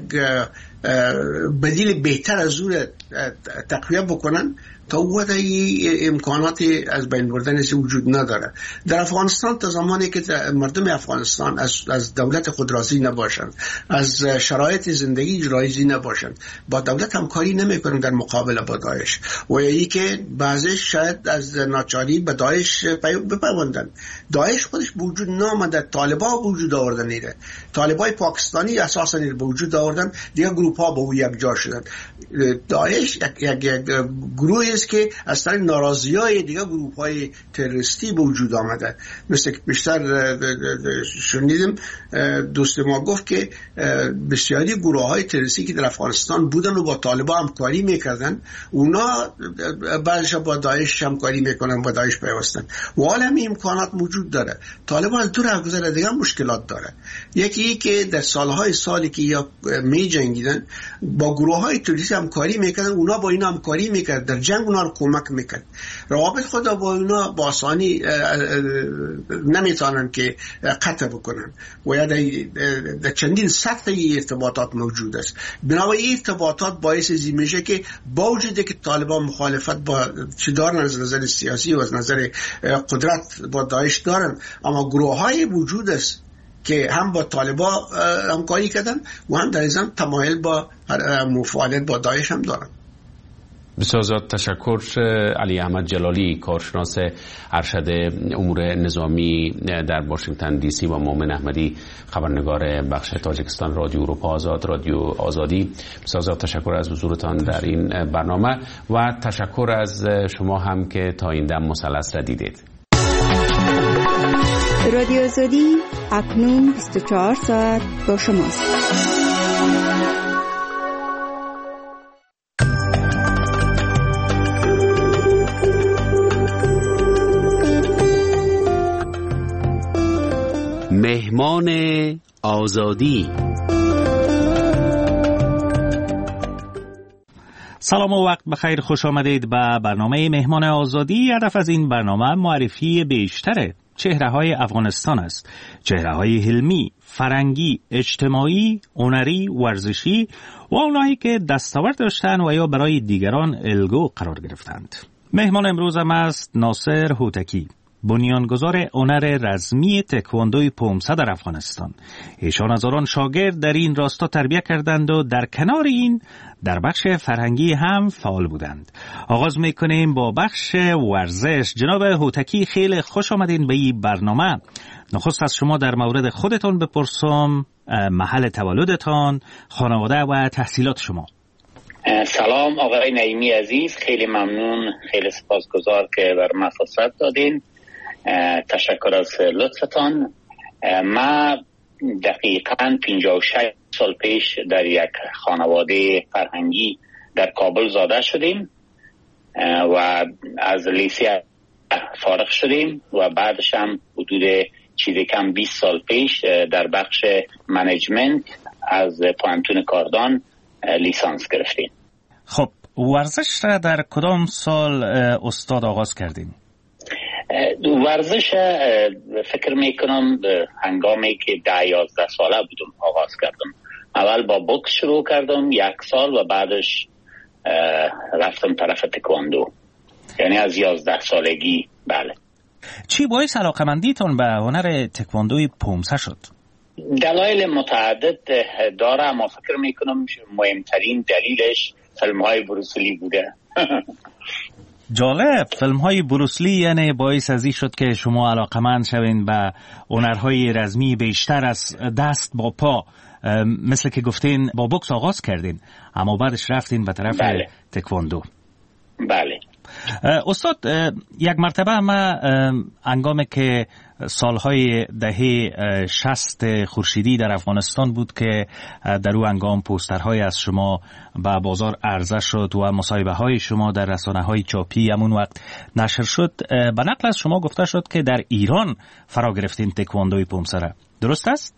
بدیل بهتر از اون تقویه بکنن، تا وقت امکانات از بین بردن وجود نداره. در افغانستان تا زمانی که مردم افغانستان از دولت خود راضی نباشن، از شرایط زندگی راضی نباشن، با دولت همکاری نمیکنن در مقابله با داعش، و یکی که بعضیش شاید از ناچاری به داعش بپیوندن. داعش خودش به وجود نامده، طالبان به وجود آوردن نیره. طالبای پاکستانی اساسا به وجود آوردن، دیگه گروه ها به او یک جا شدن. داعش یک گروه است که از طریق ناراضی‌های دیگه گروه‌های تروریستی به وجود آمده. مثل که بیشتر شنیدیم دوست ما گفت که بسیاری گروه‌های تروریستی که در افغانستان بودن و با طالبان همکاری میکردن، اونا بعدش با داعش همکاری میکنن، با داعش پیوستن. و حالا هم امکانات موجود داره. طالبان دو راهگذر دیگه مشکلات داره. یکی که در سالی که یا می جنگیدن با گروه‌های تروریستی همکاری میکردن، اونا با اینا همکاری میکردن، در جنگ اونا رو کمک میکرد. روابط خود با اونا با آسانی نمیتونن که قطع بکنن و یا در چندین سطح ارتباطات موجود است. بنابراین ارتباطات باعث ازی میشه که با وجودی که طالبان مخالفت با چی دارن از نظر سیاسی و از نظر قدرت با داعش دارن، اما گروه‌های وجود است که هم با طالبان همکاری کردن و هم در ازم تمایل با مفاعلت با داعش هم دارن. بسیار زیاد تشکر. علی احمد جلالی، کارشناس ارشد امور نظامی در واشنگتن دی سی، و مومن احمدی، خبرنگار بخش تاجیکستان رادیو اروپا آزاد، رادیو آزادی. بسیار زیاد تشکر از حضورتان در این برنامه و تشکر از شما هم که تا این دم مثلث را دیدید. رادیو آزادی اکنون 24 ساعت با شماست. مهمان آزادی. سلام و وقت بخیر، خوش آمدید به برنامه مهمان آزادی. هدف از این برنامه معرفی بیشتر چهره‌های افغانستان است. چهره‌های علمی، فرهنگی، اجتماعی، هنری، ورزشی و اونایی که دستاورد داشتند و یا برای دیگران الگو قرار گرفتند. مهمان امروزم است ناصر هوتکی، بنیانگذار هنر رزمی تکواندوی پومسه در افغانستان. ایشان هزاران شاگرد در این راستا تربیت کردند و در کنار این در بخش فرهنگی هم فعال بودند. آغاز میکنیم با بخش ورزش. جناب هوتکی، خیلی خوش آمدین به این برنامه. نخست از شما در مورد خودتان بپرسم، محل تولدتان، خانواده و تحصیلات شما. سلام آقای نعیمی عزیز، خیلی ممنون، خیلی سپاسگزار که بر من فرصت دادین. تشکر از لطفتان. ما دقیقاً 56 سال پیش در یک خانواده فرهنگی در کابل زاده شدیم و از لیسه فارغ شدیم و بعدش هم حدود چیزی کم 20 سال پیش در بخش منیجمنت از پوهنتون کاردان لیسانس گرفتیم. خب ورزش را در کدام سال استاد آغاز کردیم؟ ورزش فکر میکنم هنگامی که 10-11 ساله بودم آغاز کردم. اول با بوکس شروع کردم 1 سال و بعدش رفتم طرف تکواندو، یعنی از 11 سالگی. بله. چی باعث علاقمندیتون به هنر تکواندوی پومسه شد؟ دلایل متعدد داره، اما فکر میکنم مهمترین دلیلش فیلم های بروسلی بوده. جالب، فیلم های بروسلی یعنی باعث ازی شد که شما علاقمند شوین به هنرهای رزمی بیشتر از دست با پا، مثل که گفتین با بوکس آغاز کردین اما بعدش رفتین به طرف تکواندو. بله. استاد، یک مرتبه ما هنگامی که سالهای دهه 60 خورشیدی در افغانستان بود که در اون هنگام پوسترهای از شما به بازار عرضه شد و مصاحبه های شما در رسانه های چاپی همون وقت نشر شد، به نقل از شما گفته شد که در ایران فرا گرفتین تکواندوی پومسه را، درست است؟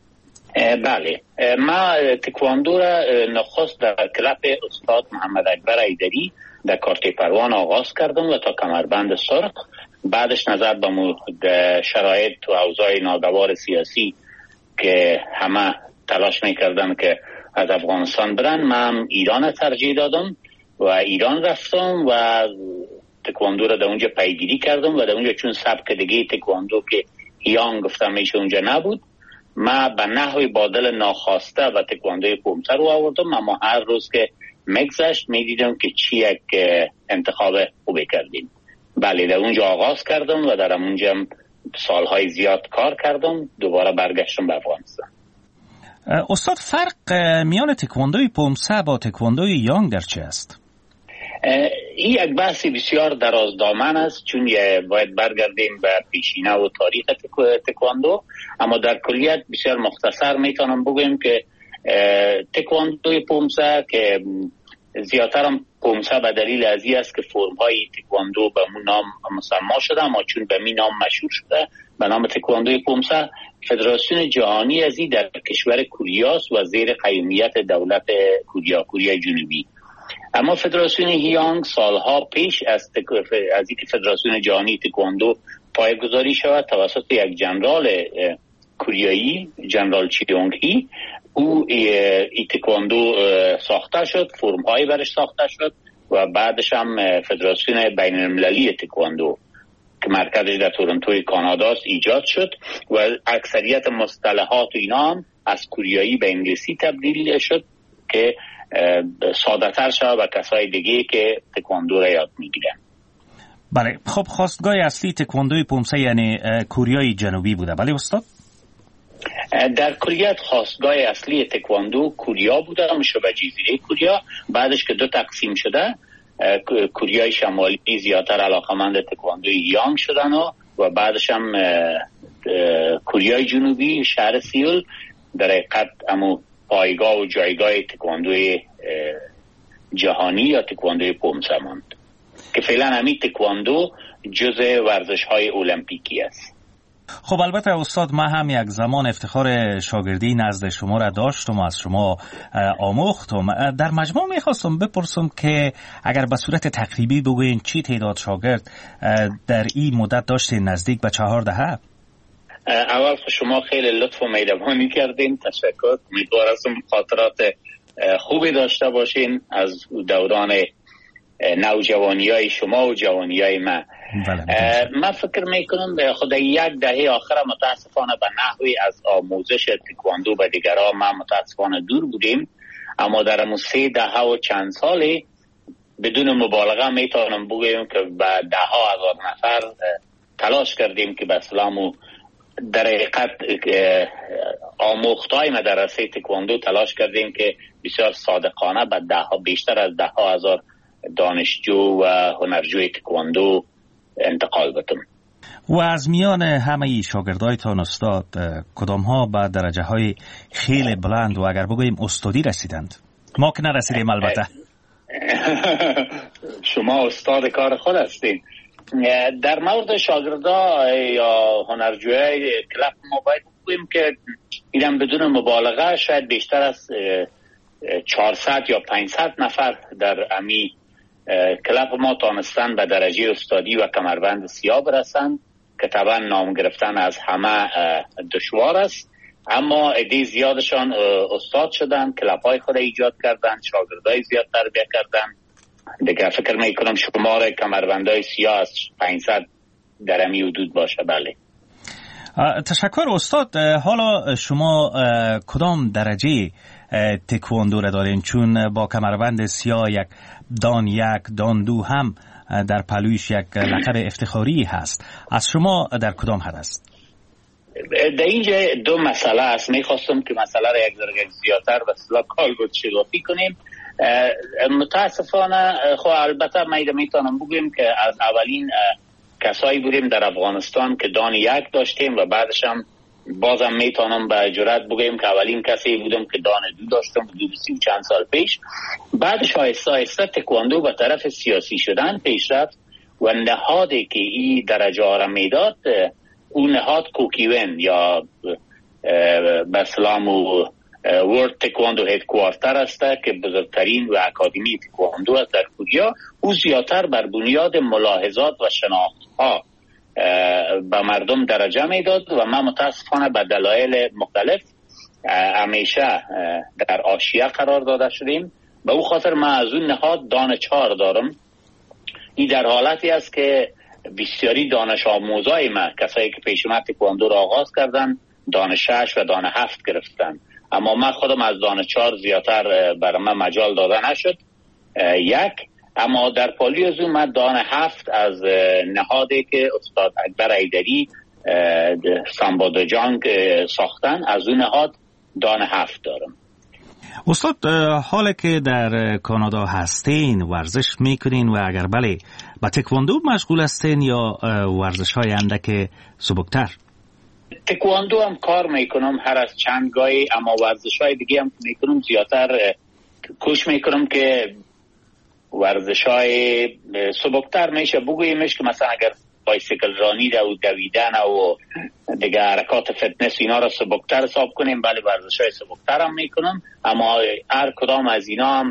بله، ما تکواندو را نخست در کلاب استاد محمد اکبر ایدری در کارت پروان آغاز کردم و تا کمربند سرخ. بعدش نظر به شرایط و اوضاع ناگوار سیاسی که همه تلاش میکردن که از افغانستان برن، من ایران ترجیح دادم و ایران رفتم و تکواندو را در اونجا پیگیری کردم و در اونجا چون سبک دیگه تکواندو که هیانگ گفتم میشه اونجا نبود، ما به نحوی بادل ناخواسته و تکواندوی پومسه رو آوردم، اما هر روز که مگذشت میدیدم که چی یک انتخاب خوبی کردیم. بله، در اونجا آغاز کردم و در اونجا سالهای زیاد کار کردم، دوباره برگشتم به افغانستان. استاد، فرق میان تکواندوی پومسه با تکواندوی یانگ در چه است؟ این یک بحثی بسیار درازدامن است، چون باید برگردیم به پیشینه و تاریخ تکواندو، اما در کلیت بسیار مختصر میتونم بگویم که تکواندوی پومسه که زیادتر هم پومسه به دلیل ازی است که فرم های تکواندو به مون نام مسما شده، اما چون به می نام مشهور شده به نام تکواندوی پومسه، فدراسیون جهانی ازی در کشور کوریاست و زیر قیومیت دولت کوریا جنوبی. اما فدراسیون هیانگ سالها پیش از اینکه فدراسیون جهانی تکواندو پایه‌گذاری شود توسط یک جنرال کوریایی، جنرال چیونگ هی، او ای تکواندو ساخته شد، فرم‌های برش ساخته شد و بعدش هم فدراسیون بین المللی تکواندو که مرکزش در تورنتوی کاناداست ایجاد شد و اکثریت مصطلحات و اینا هم از کوریایی به انگلیسی تبدیل شد که ساده تر شود و کسای دیگه که تکواندو را یاد میگیرن. بله، خب خواستگاه اصلی تکواندوی پومسه یعنی کوریای جنوبی بوده، بله استاد؟ در کلیت خواستگاه اصلی تکواندو کوریا بوده، شبه جزیره کوریا. بعدش که دو تقسیم شده، کوریای شمالی زیادتر علاقمند تکواندوی یانگ شدن و بعدش هم کوریای جنوبی شهر سیول در حقیقت امو پایگاه و جایگاه تکواندوی جهانی یا تکواندوی پومسه ماند که فعلا همین تکواندو جزء ورزش های المپیکی است. خب البته استاد، من هم یک زمان افتخار شاگردی نزد شما را داشتم و از شما آموختم. در مجموع میخواستم بپرسم که اگر به صورت تقریبی بگوین چی تعداد شاگرد در این مدت داشتین؟ نزدیک به 4 دهه. اول شما خیلی لطف و مهربانی کردین، تشکر. امیدوارم خاطرات خوبی داشته باشین از دوران نوجوانی های شما و جوانی های من. من فکر میکنم خود 1 دهه آخر متاسفانه به نحوی از آموزش تکواندو به دیگرها ما متاسفانه دور بودیم، اما در 3 دهه و چند سالی بدون مبالغه میتونم بگویم که به 10,000 نفر تلاش کردیم که به اسلام در حقیقت آموختهای مدرسه تکواندو تلاش کردیم که بسیار صادقانه به بیشتر از 10,000 دانشجو و هنرجوی تکواندو انتقال بدم. و از میان همه شاگردایتان استاد، کدام ها به درجه های خیلی بلند و اگر بگوییم استادی رسیدند؟ ما که نرسیدیم البته. شما استاد کار خود هستین. در مورد شاگردا یا هنرجوی کلاب ما باید بگوییم که اینم بدون مبالغه شاید بیشتر از 400 یا 500 نفر در امی کلاب ما تانستن به درجه استادی و کمربند سیاه برسن که طبعا نام گرفتن از همه دشوار است، اما عده زیادشان استاد شدن، کلاب های خود ایجاد کردن، شاگردای زیاد تربیت کردن. دیگه فکر میکنم شمار کمربندهای سیاه از 500 در امی حدود باشه. بله. تشکر استاد. حالا شما کدام درجه تکواندو را دارین؟ چون با کمربند سیاه یک دان دو هم در پلویش یک لقب افتخاری هست. از شما در کدام حد است؟ در اینجا 2 مسئله است. میخواستم که مسئله را یک ذره زیادتر به اصطلاح کالبد شکافی کنیم. متاسفانه خب البته میتونم بگویم که از اولین کسایی بودیم در افغانستان که دان 1 داشتیم و بعدش هم بازم میتونم به جرات بگویم که اولین کسی بودم که دان 2 داشتم حدود 30 و چند سال پیش. بعدش آهسته آهسته تکواندو به طرف سیاسی شدن پیش رفت و نهادی که این درجه ها را میداد اون نهاد کوکیون یا به اسلام ورلد تکواندو هدکوارتر است که بزرگترین و اکادمی تکواندو است در کوریا. او زیادتر بر بنیاد ملاحظات و شناخت‌ها به مردم درجه میداد و ما متاسفانه به دلایل مختلف همیشه در حاشیه قرار داده شدیم. به او خاطر ما از اون نهاد دان 4 دارم. این در حالتی است که بسیاری دانش آموزای ما، کسایی که پیش من تکواندو را آغاز کردن، دان 6 و دان 7 گرفتن، اما من خودم از دان 4 زیادتر برای من مجال داده نشد. 1 اما در پالی از اون من دان 7 از نهادی که استاد اکبر ایدری سامبادجانگ ساختن، از اون نهاد دان 7 دارم. استاد، حالا که در کانادا هستین ورزش میکنین و اگر بله با تکواندو مشغول هستین یا ورزش های اندک سبکتر؟ تکواندو هم کار میکنم هر از چند گاهی، اما ورزش های دیگه هم میکنم زیادتر کوشش میکنم که ورزش های سبکتر میشه بگویمش که مثلا اگر بایسیکل رانی و دویدن و دیگه حرکات فتنس اینا را سبکتر حساب کنیم، بله ورزش های سبکتر هم میکنم، اما هر کدام از اینا هم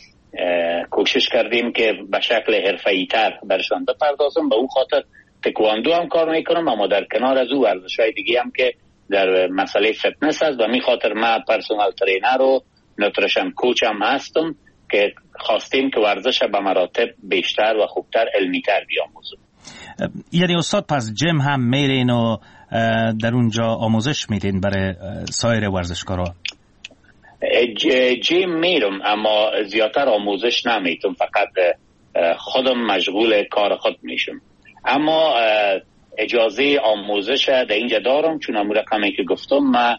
کوشش کردیم که به شکل حرفه‌ای تر برشان بپردازم. به اون خاطر تکواندو هم کار میکنم، اما در کنار از او ورزش های دیگه هم که در مسئله فتنس هست و می خاطر من پرسونال ترینر و نوتریشن کوچ هم هستم که خواستیم که ورزش به مراتب بیشتر و خوبتر علمیتر بیاموزم. یعنی استاد پس جیم هم میرین و در اونجا آموزش میدین برای سایر ورزشکارا؟ جیم میرم اما زیادتر آموزش نمیتونم، فقط خودم مشغول کار خود میشم. اما اجازه آموزش در اینجا دارم، چون امو رقمی که گفتم ما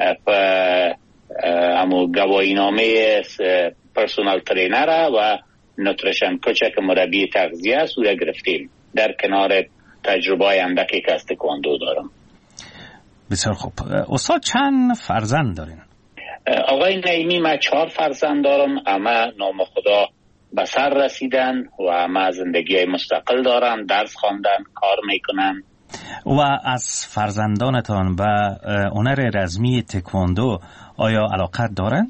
امو گواهی نامه پرسونال ترینر و نوتریشن کوچ که مربی تغذیه است او را گرفتیم در کنار تجربه اندکی که از تکواندو دارم. بسیار خوب. استاد چند فرزند دارین؟ آقای نعیمی من 4 فرزند دارم، اما نام خدا به سر رسیدن و اما زندگی مستقل دارن، درس خواندن، کار میکنن. و از فرزندانتان و هنر رزمی تکواندو آیا علاقت دارن؟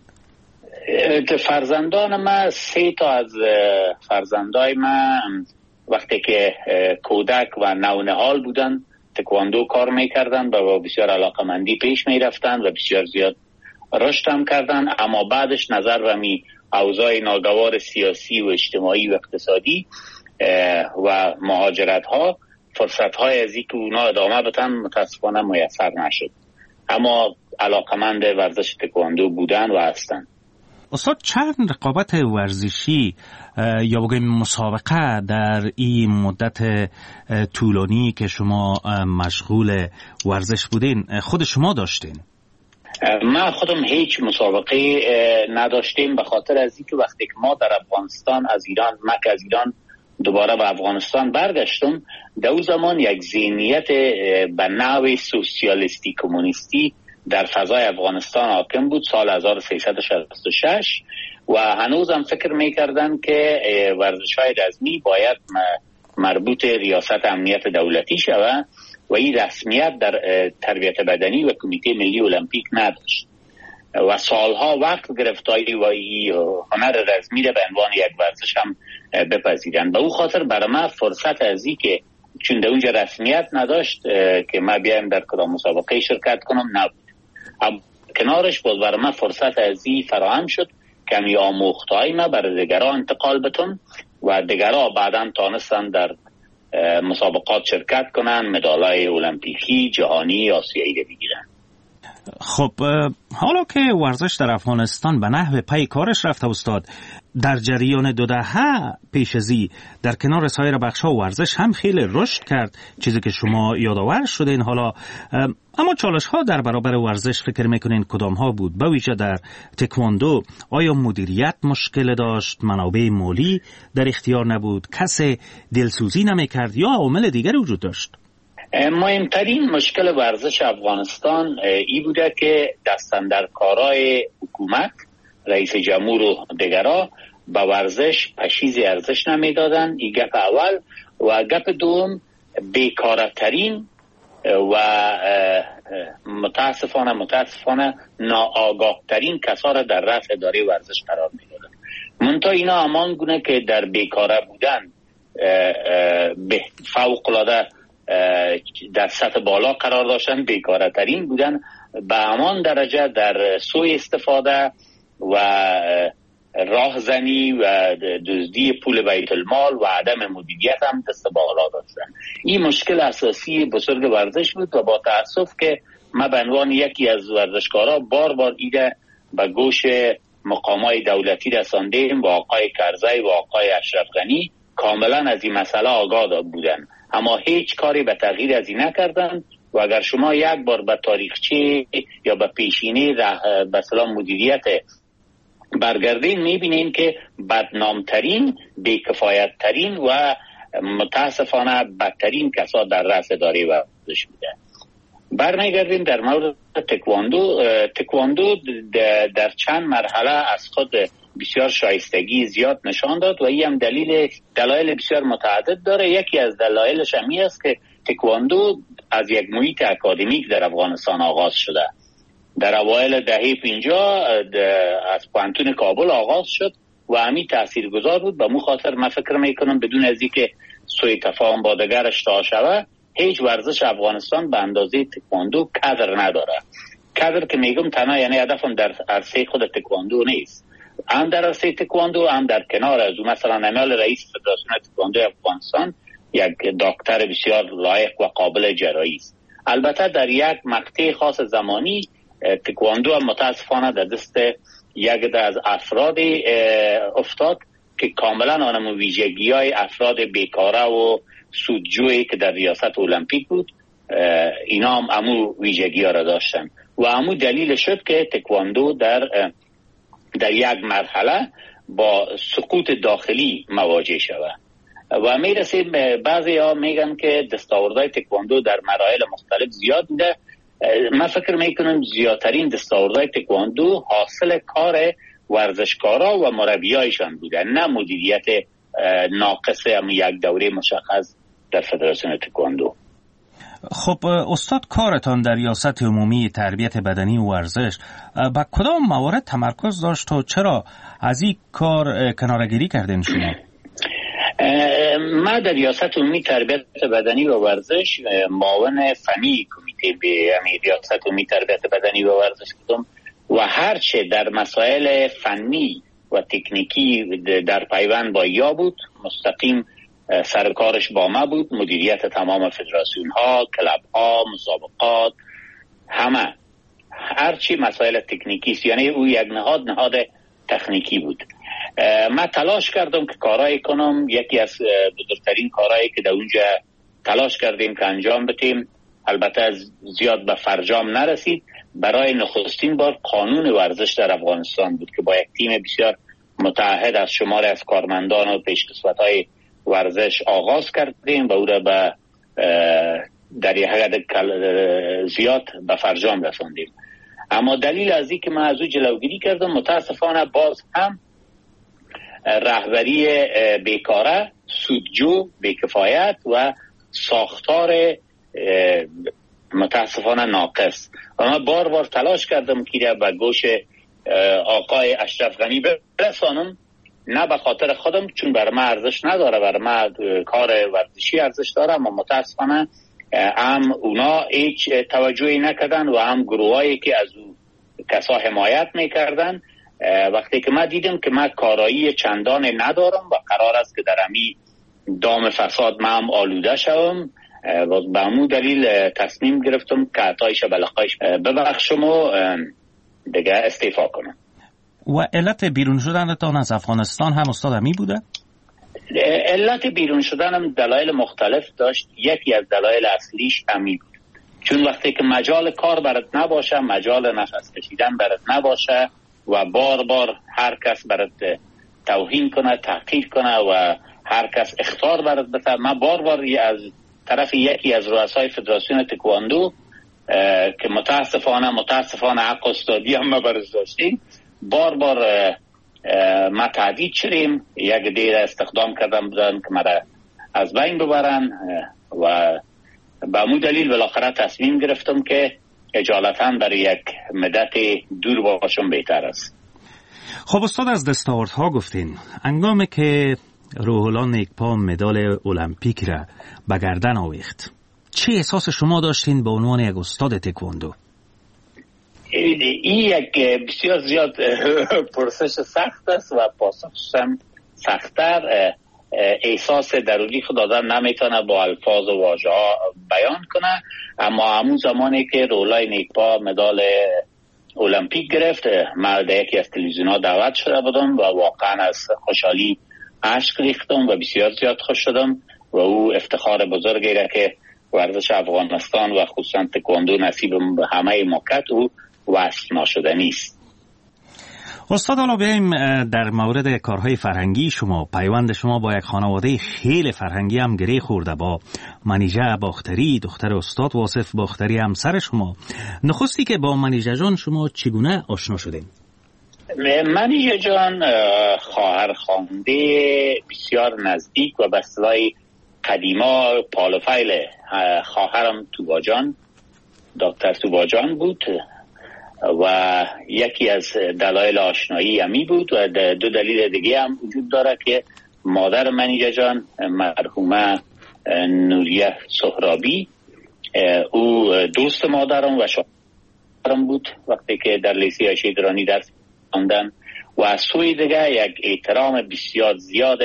فرزندان ما 3 تا از فرزندای ما وقتی که کودک و نونهال بودن تکواندو کار میکردن و بسیار علاقمندی پیش میرفتن و بسیار زیاد رشد هم کردن. اما بعدش نظر و اوضاع ناگوار سیاسی و اجتماعی و اقتصادی و مهاجرت ها فرصت های از اینکه اونا ادامه بدن متاسفانه میسر نشد، اما علاقمند ورزش تکواندو بودن و هستن. استاد چند رقابت ورزشی یا بگیم مسابقه در این مدت طولانی که شما مشغول ورزش بودین خود شما داشتین؟ ما خودم هیچ مسابقه نداشتیم، به خاطر از اینکه وقتی که ما در افغانستان از ایران دوباره به افغانستان برگشتم، در اون زمان یک ذهنیت به نوع سوسیالیستی کمونیستی در فضای افغانستان حاکم بود سال 1366 و هنوزم فکر میکردن که ورزش‌های رزمی باید مربوط ریاست امنیت دولتی شود و این رسمیت در تربیت بدنی و کمیته ملی المپیک نداشت و سالها وقت گرفت تا این هنر رزمی را به عنوان یک ورزش هم بپذیرن. به او خاطر برای من فرصت از این که چون در اونجا رسمیت نداشت که ما بیایم در کدام مسابقه شرکت کنم نبود. کنارش بود برای من فرصت از این فراهم شد که می آموختهای ما برای دیگران انتقال بتون و دیگران بعداً تانستن در مسابقات شرکت کنن، مدالای المپیکی، جهانی، آسیایی بگیرن. خب حالا که ورزش در افغانستان به نحو پی کارش رفته استاد، در جریان 2 دهه پیش ازی در کنار سایر بخش‌ها ورزش هم خیلی رشد کرد، چیزی که شما یادآور شدین حالا. اما چالش‌ها در برابر ورزش فکر می‌کنین کدام ها بود؟ به ویژه در تکواندو آیا مدیریت مشکل داشت، منابع مالی در اختیار نبود، کسی دلسوزی نمی‌کرد یا عوامل دیگری وجود داشت؟ مهمترین مشکل ورزش افغانستان این بوده که دستاندرکارای حکومت، رئیس جمهور و دیگران به ورزش پشیز ارزش نمیدادن. این گپ اول. و گپ دوم بیکارترین و متاسفانه ناآگاهترین کسا را در رأس اداره ورزش قرار میدادن. منتها اینا همان گونه که در بیکاره بودن فوق‌العاده در سطح بالا قرار داشتن، بیکاره ترین بودن به همان درجه در سوء استفاده و راهزنی و دزدی پول بیت المال و عدم مدیریت هم دست بالا داشتن. این مشکل اساسی بزرگ ورزش بود و با تأسف که ما به عنوان یکی از ورزشکارا بار ایده به گوش مقامات دولتی رساندیم و آقای کرزی و آقای اشرف غنی کاملا از این مسئله آگاه بودن، اما هیچ کاری به تغییر از این نکردن. و اگر شما یک بار به تاریخچه یا به پیشینه به سلام مدیریت برگردین میبینیم که بدنامترین، بیکفایتترین و متاسفانه بدترین کسا در رأس اداره ورزش بوده. برمیگردیم در مورد تکواندو در چند مرحله از خود بسیار شایستگی زیاد نشان داد و این هم دلایل بسیار متعدد داره. یکی از دلایلش هم است که تکواندو از یک محیط اکادمیک در افغانستان آغاز شده. در اوایل دهه 50 از پوهنتون کابل آغاز شد و همین تاثیرگذار بود. به مو خاطر من فکر میکنم بدون از اینکه سوء تفاهم با دیگر اشتها شود هیچ ورزش افغانستان به اندازه تکواندو کادر نداره. کادر که میگم تنها یعنی هدفم در عرصه خود تکواندو نیست، هم در عرصه تکواندو هم در کنار از اون. مثلا نمال رئیس فدراسیون تکواندو افغانستان یک دکتر بسیار لایق و قابل جراحی است. البته در یک مقطع خاص زمانی تکواندو هم متاسفانه در دست یک از افراد افتاد که کاملا آنم ویژگی های افراد بیکاره و سودجویی که در ریاست المپیک بود اینا هم امو ویژگی ها را داشتن و امو دلیل شد که تکواندو در یک مرحله با سقوط داخلی مواجه شود و میرسیم بعضی ها میگن که دستاوردهای تکواندو در مراحل مختلف زیاد بوده. من فکر میکنم زیادترین دستاوردهای تکواندو حاصل کار ورزشکارا و مربیایشان بوده، نه مدیریت ناقص هم یک دوره مشخص در فدراسیون تکواندو. خب استاد، کارتان در ریاست عمومی تربیت بدنی و ورزش با کدام موارد تمرکز داشت و چرا از این کار کناره‌گیری کردین شما؟ ما در ریاست عمومی تربیت بدنی و ورزش معاون فنی کمیته به ریاست عمومی تربیت بدنی و ورزش بودم و هرچه در مسائل فنی و تکنیکی در پیوند با یا بود مستقیم سرکارش با ما بود. مدیریت تمام فدراسیون ها، کلاب ها، مسابقات، همه هرچی مسائل تکنیکی است، یعنی او یک نهاد تکنیکی بود. من تلاش کردم که کارایی کنم. یکی از بزرگترین کارهایی که در اونجا تلاش کردیم که انجام بدیم، البته زیاد به فرجام نرسید، برای نخستین بار قانون ورزش در افغانستان بود که با یک تیم بسیار متعهد از شمار از کارمندان و پیشکسوت‌های ورزش آغاز کردیم و او را به در یک حد زیاد به فرجام رساندیم. اما دلیل از این که من از او جلوگیری کردم، متاسفانه باز هم رهبری بیکاره، سودجو، بیکفایت و ساختار متاسفانه ناقص. و من بار بار تلاش کردم که به گوش آقای اشرف غنی برسانم، نه به خاطر خودم چون بر من ارزش نداره، بر من کار ورزشی ارزش داره، اما متاسفانه هم اونا هیچ توجهی نکردن و هم گروهایی که از او کسا حمایت میکردن. وقتی که من دیدم که من کارایی چندان ندارم و قرار است که در امی دام فساد من هم آلوده شوم و به همون دلیل تصمیم گرفتم که عطایش بلقایش ببخشم و دیگه استعفا کنم. و علت بیرون شدنتان از افغانستان هم استاد امی بوده؟ علت بیرون شدنم دلایل مختلف داشت. یکی از دلایل اصلیش امی بود، چون وقتی که مجال کار برات نباشه، مجال نفس کشیدن برات نباشه و بار بار هر کس برات توهین کنه، تحقیر کنه و هر کس اخطار برات بده. من بار بار از طرف یکی از رؤسای فدراسیون تکواندو که متاسفانه حق استادی هم برش داشتیم، بار بار ما تهدید شدیم، یک دیر استخدام کردم بودن که مرا از بین ببرن و به همون دلیل بالاخره تصمیم گرفتم که اجالتا برای یک مدت دور باشم بهتر است. خب استاد، از دستاوردها گفتین. انگامی که روح الله نیکپا مدال المپیک را به گردن آویخت، چه احساس شما داشتین به عنوان یک استاد تکواندو؟ این یک بسیار زیاد پرسش سخت است و پاسخش هم سخت‌تر. احساس درونی خود آدم نمیتونه با الفاظ و واژه ها بیان کنه، اما همون زمانی که رولای نیکپا مدال المپیک گرفت، من در یکی از تلویزیون ها دعوت شده بودم و واقعا از خوشحالی اشک ریختم و بسیار زیاد خوش شدم و او افتخار بزرگی را که ورزش افغانستان و خصوصا تکواندو نصیب همه مملکت او وصل ناشدنی است. استاد، حالا بیاییم در مورد کارهای فرهنگی شما. پیوند شما با یک خانواده خیلی فرهنگی هم گره خورده، با منیژه باختری، دختر استاد واصف باختری، همسر شما. نخستی که با منیژه جان شما چگونه آشنا شدین؟ منیژه جان خواهر خوانده بسیار نزدیک و به اصطلاح قدیما پالوفیل خواهرم توباجان، دکتر توباجان بود و یکی از دلایل آشنایی امی بود و دو دلیل دیگه هم وجود داره که مادر منیژه جان مرحومه نوریه سهرابی، او دوست مادرم و شوهرم بود وقتی که در لیسه عایشه درانی درس خواندن و از سوی دیگه یک احترام بسیار زیاد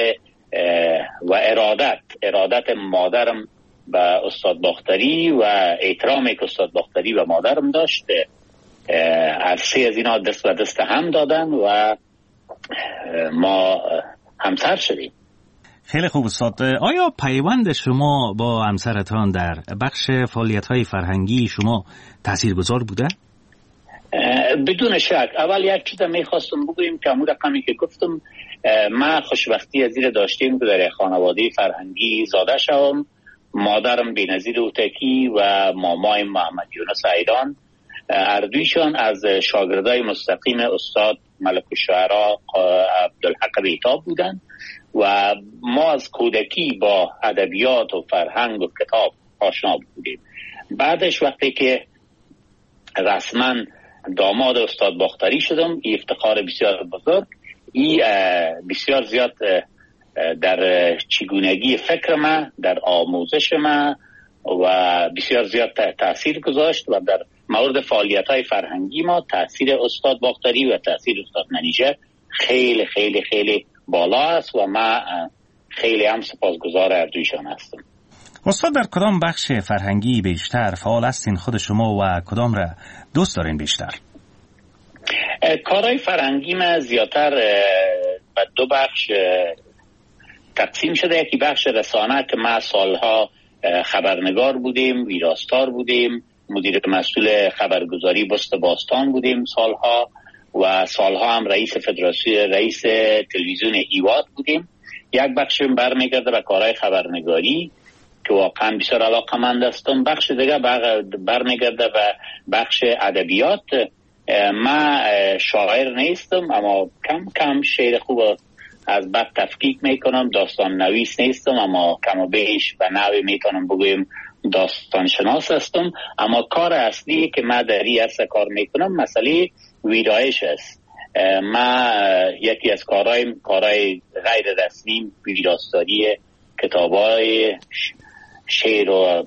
و ارادت مادرم به استاد باختری و احترامی که استاد باختری و مادرم داشته از 3 از اینا دست به دست هم دادن و ما همسر شدیم. خیلی خوب استاد. آیا پیوند شما با همسرتان در بخش فعالیت‌های فرهنگی شما تاثیرگذار بوده؟ بدون شک. اول یک چیز میخواستم بگویم که همون رقمی که گفتم، ما خوشبختی از این داشتیم که در خانواده فرهنگی زاده شدم. مادرم بی‌نظیر اوتکی و مامای محمد یونس ایدان، اردویشان از شاگردای مستقیم استاد ملک الشعرا عبدالحق بیتاب بودند و ما از کودکی با ادبیات و فرهنگ و کتاب آشنا بودیم. بعدش وقتی که رسما داماد استاد باختری شدم، این افتخار بسیار بزرگ، این بسیار زیاد در چگونگی فکر من، در آموزش من و بسیار زیاد تأثیر گذاشت و در مورد فعالیت‌های فرهنگی ما تأثیر استاد باختری و تأثیر استاد منیژه خیلی خیلی خیلی بالا است و من خیلی هم سپاسگزار اردویشان هستم. استاد در کدام بخش فرهنگی بیشتر فعال هستین خود شما و کدام را دوست دارین بیشتر؟ کارهای فرهنگی من زیادتر به 2 بخش تقسیم شده. یکی بخش رسانه که ما سالها خبرنگار بودیم، ویراستار بودیم، مدیر مسئول خبرگزاری بست باستان بودیم سالها و سالها هم رئیس فدراسیون، رئیس تلویزیون ایواد بودیم. یک بخش برمیگرده به کارهای خبرنگاری که واقعا بسیار علاقه‌مند هستم. بخش دیگه برمیگرده به بخش ادبیات. من شاعر نیستم اما کم کم شعر خوب از بعد تفکیک میکنم. داستان نویس نیستم اما کم و بیش به نوی میتونم بگویم داستان شناس هستم. اما کار اصلی که من در این عرصه کار میکنم مسئله ویرایش است. من یکی از کارهای غیر رسمی ویراستاری کتابای شعر و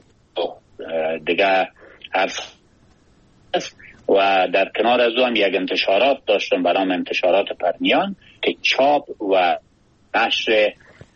دیگه عرصه است و در کنار از هم یک انتشارات داشتم برام، انتشارات پرنیان که چاپ و نشر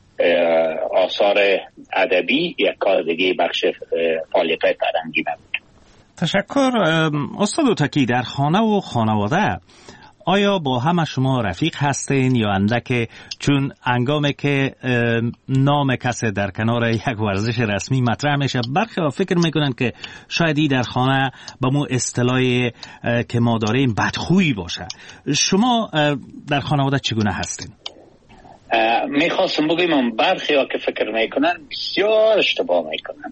آثار ادبی یک کار دیگه بخش فعالیت‌های فرهنگی بود. تشکر. استاد اوتکی، در خانه و خانواده آیا با همه شما رفیق هستین یا اندک؟ چون انگامی که نام کسی در کنار یک ورزش رسمی مطرح میشه، برخی ها فکر میکنن که شاید این در خانه با مو اصطلاحی که ما داریم بدخویی باشه. شما در خانواده چگونه هستین؟ میخواستم بگیم برخی ها که فکر میکنن بسیار اشتباه میکنن.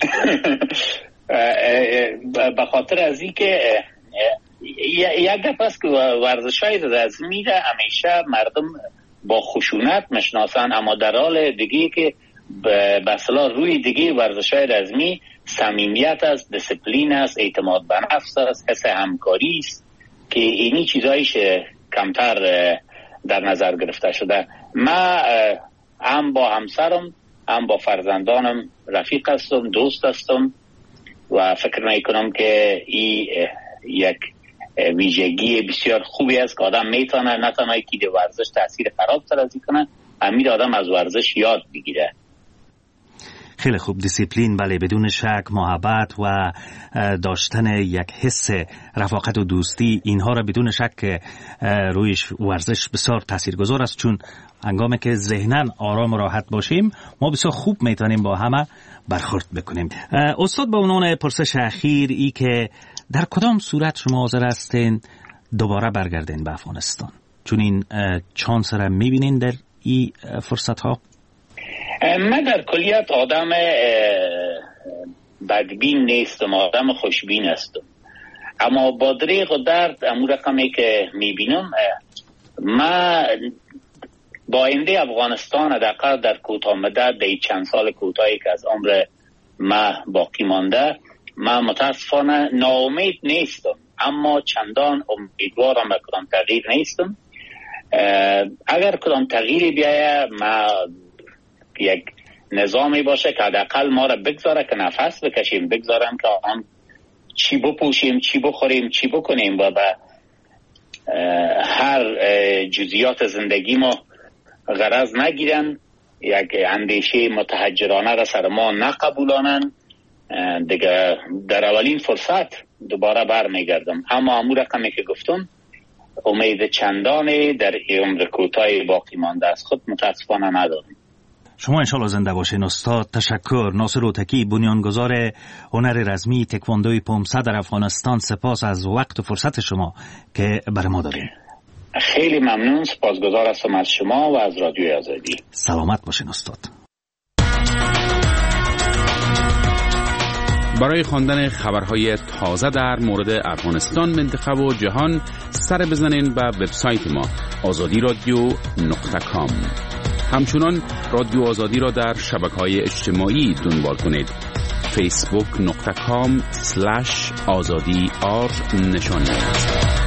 به خاطر از این که یک گپ است که ورزش‌های رزمی را همیشه مردم با خشونت میشناسن، اما در حال دیگه که به اصطلاح روی دیگه ورزش‌های رزمی صمیمیت است، دیسپلین است، اعتماد به نفس است، حس همکاری است که اینی چیزایش کمتر در نظر گرفته شده. من هم با همسرم هم با فرزندانم رفیق هستم، دوست هستم و فکر میکنم که این یک ویژگی بسیار خوبی است که آدم میتونه نه تنها که ورزش تاثیر خراب سازی کنه، همین آدم از ورزش یاد بگیره. خیلی خوب. دیسیپلین، بله، بدون شک، محبت و داشتن یک حس رفاقت و دوستی، اینها را بدون شک روی ورزش بسیار تاثیرگذار است، چون هنگامی که ذهناً آرام و راحت باشیم ما بسیار خوب میتونیم با همه برخورد بکنیم. استاد، با عنوان پرسش اخیر ای که در کدام صورت شما حاضر هستین دوباره برگردین به افغانستان؟ چون این چانس را میبینین در این فرصت ها؟ من در کلیت آدم بدبین نیستم، آدم خوشبین هستم، اما با دریغ و درد امون رقمی که میبینم، من با آینده افغانستان حداقل در کوتاه مدت، در چند سال کوتاهی که از عمر من باقی مانده، من متاسفانه ناامید نیستم، اما چندان امیدوارم به کدام تغییر نیستم. اگر کدام تغییری بیاید، ما یک نظامی باشه که حداقل ما را بگذاره که نفس بکشیم، بگذارم که آن چی بپوشیم، چی بخوریم، چی بکنیم و به هر جزئیات زندگی ما غرض نگیرن، یک اندیشه متحجرانه را سر ما نقبولانن. دیگه در اولین فرصت دوباره برمیگردم. اما همون رقمی که گفتم امید چندانی در عمر کوتاه باقی مانده از خود متاسفانه نداریم. شما انشالله زنده باشین استاد. تشکر. ناصر اوتکی، بنیانگذار هنر رزمی تکواندوی پومسا در افغانستان، سپاس از وقت و فرصت شما که برای ما دادین. خیلی ممنون، سپاسگزار هستم از شما و از رادیوی آزادی. سلامت باشین استاد. برای خواندن خبرهای تازه در مورد افغانستان، منطقه و جهان سر بزنین به وبسایت ما azadiradio.com. همچنان رادیو آزادی را در شبکه‌های اجتماعی دنبال کنید. facebook.com/azadi نشان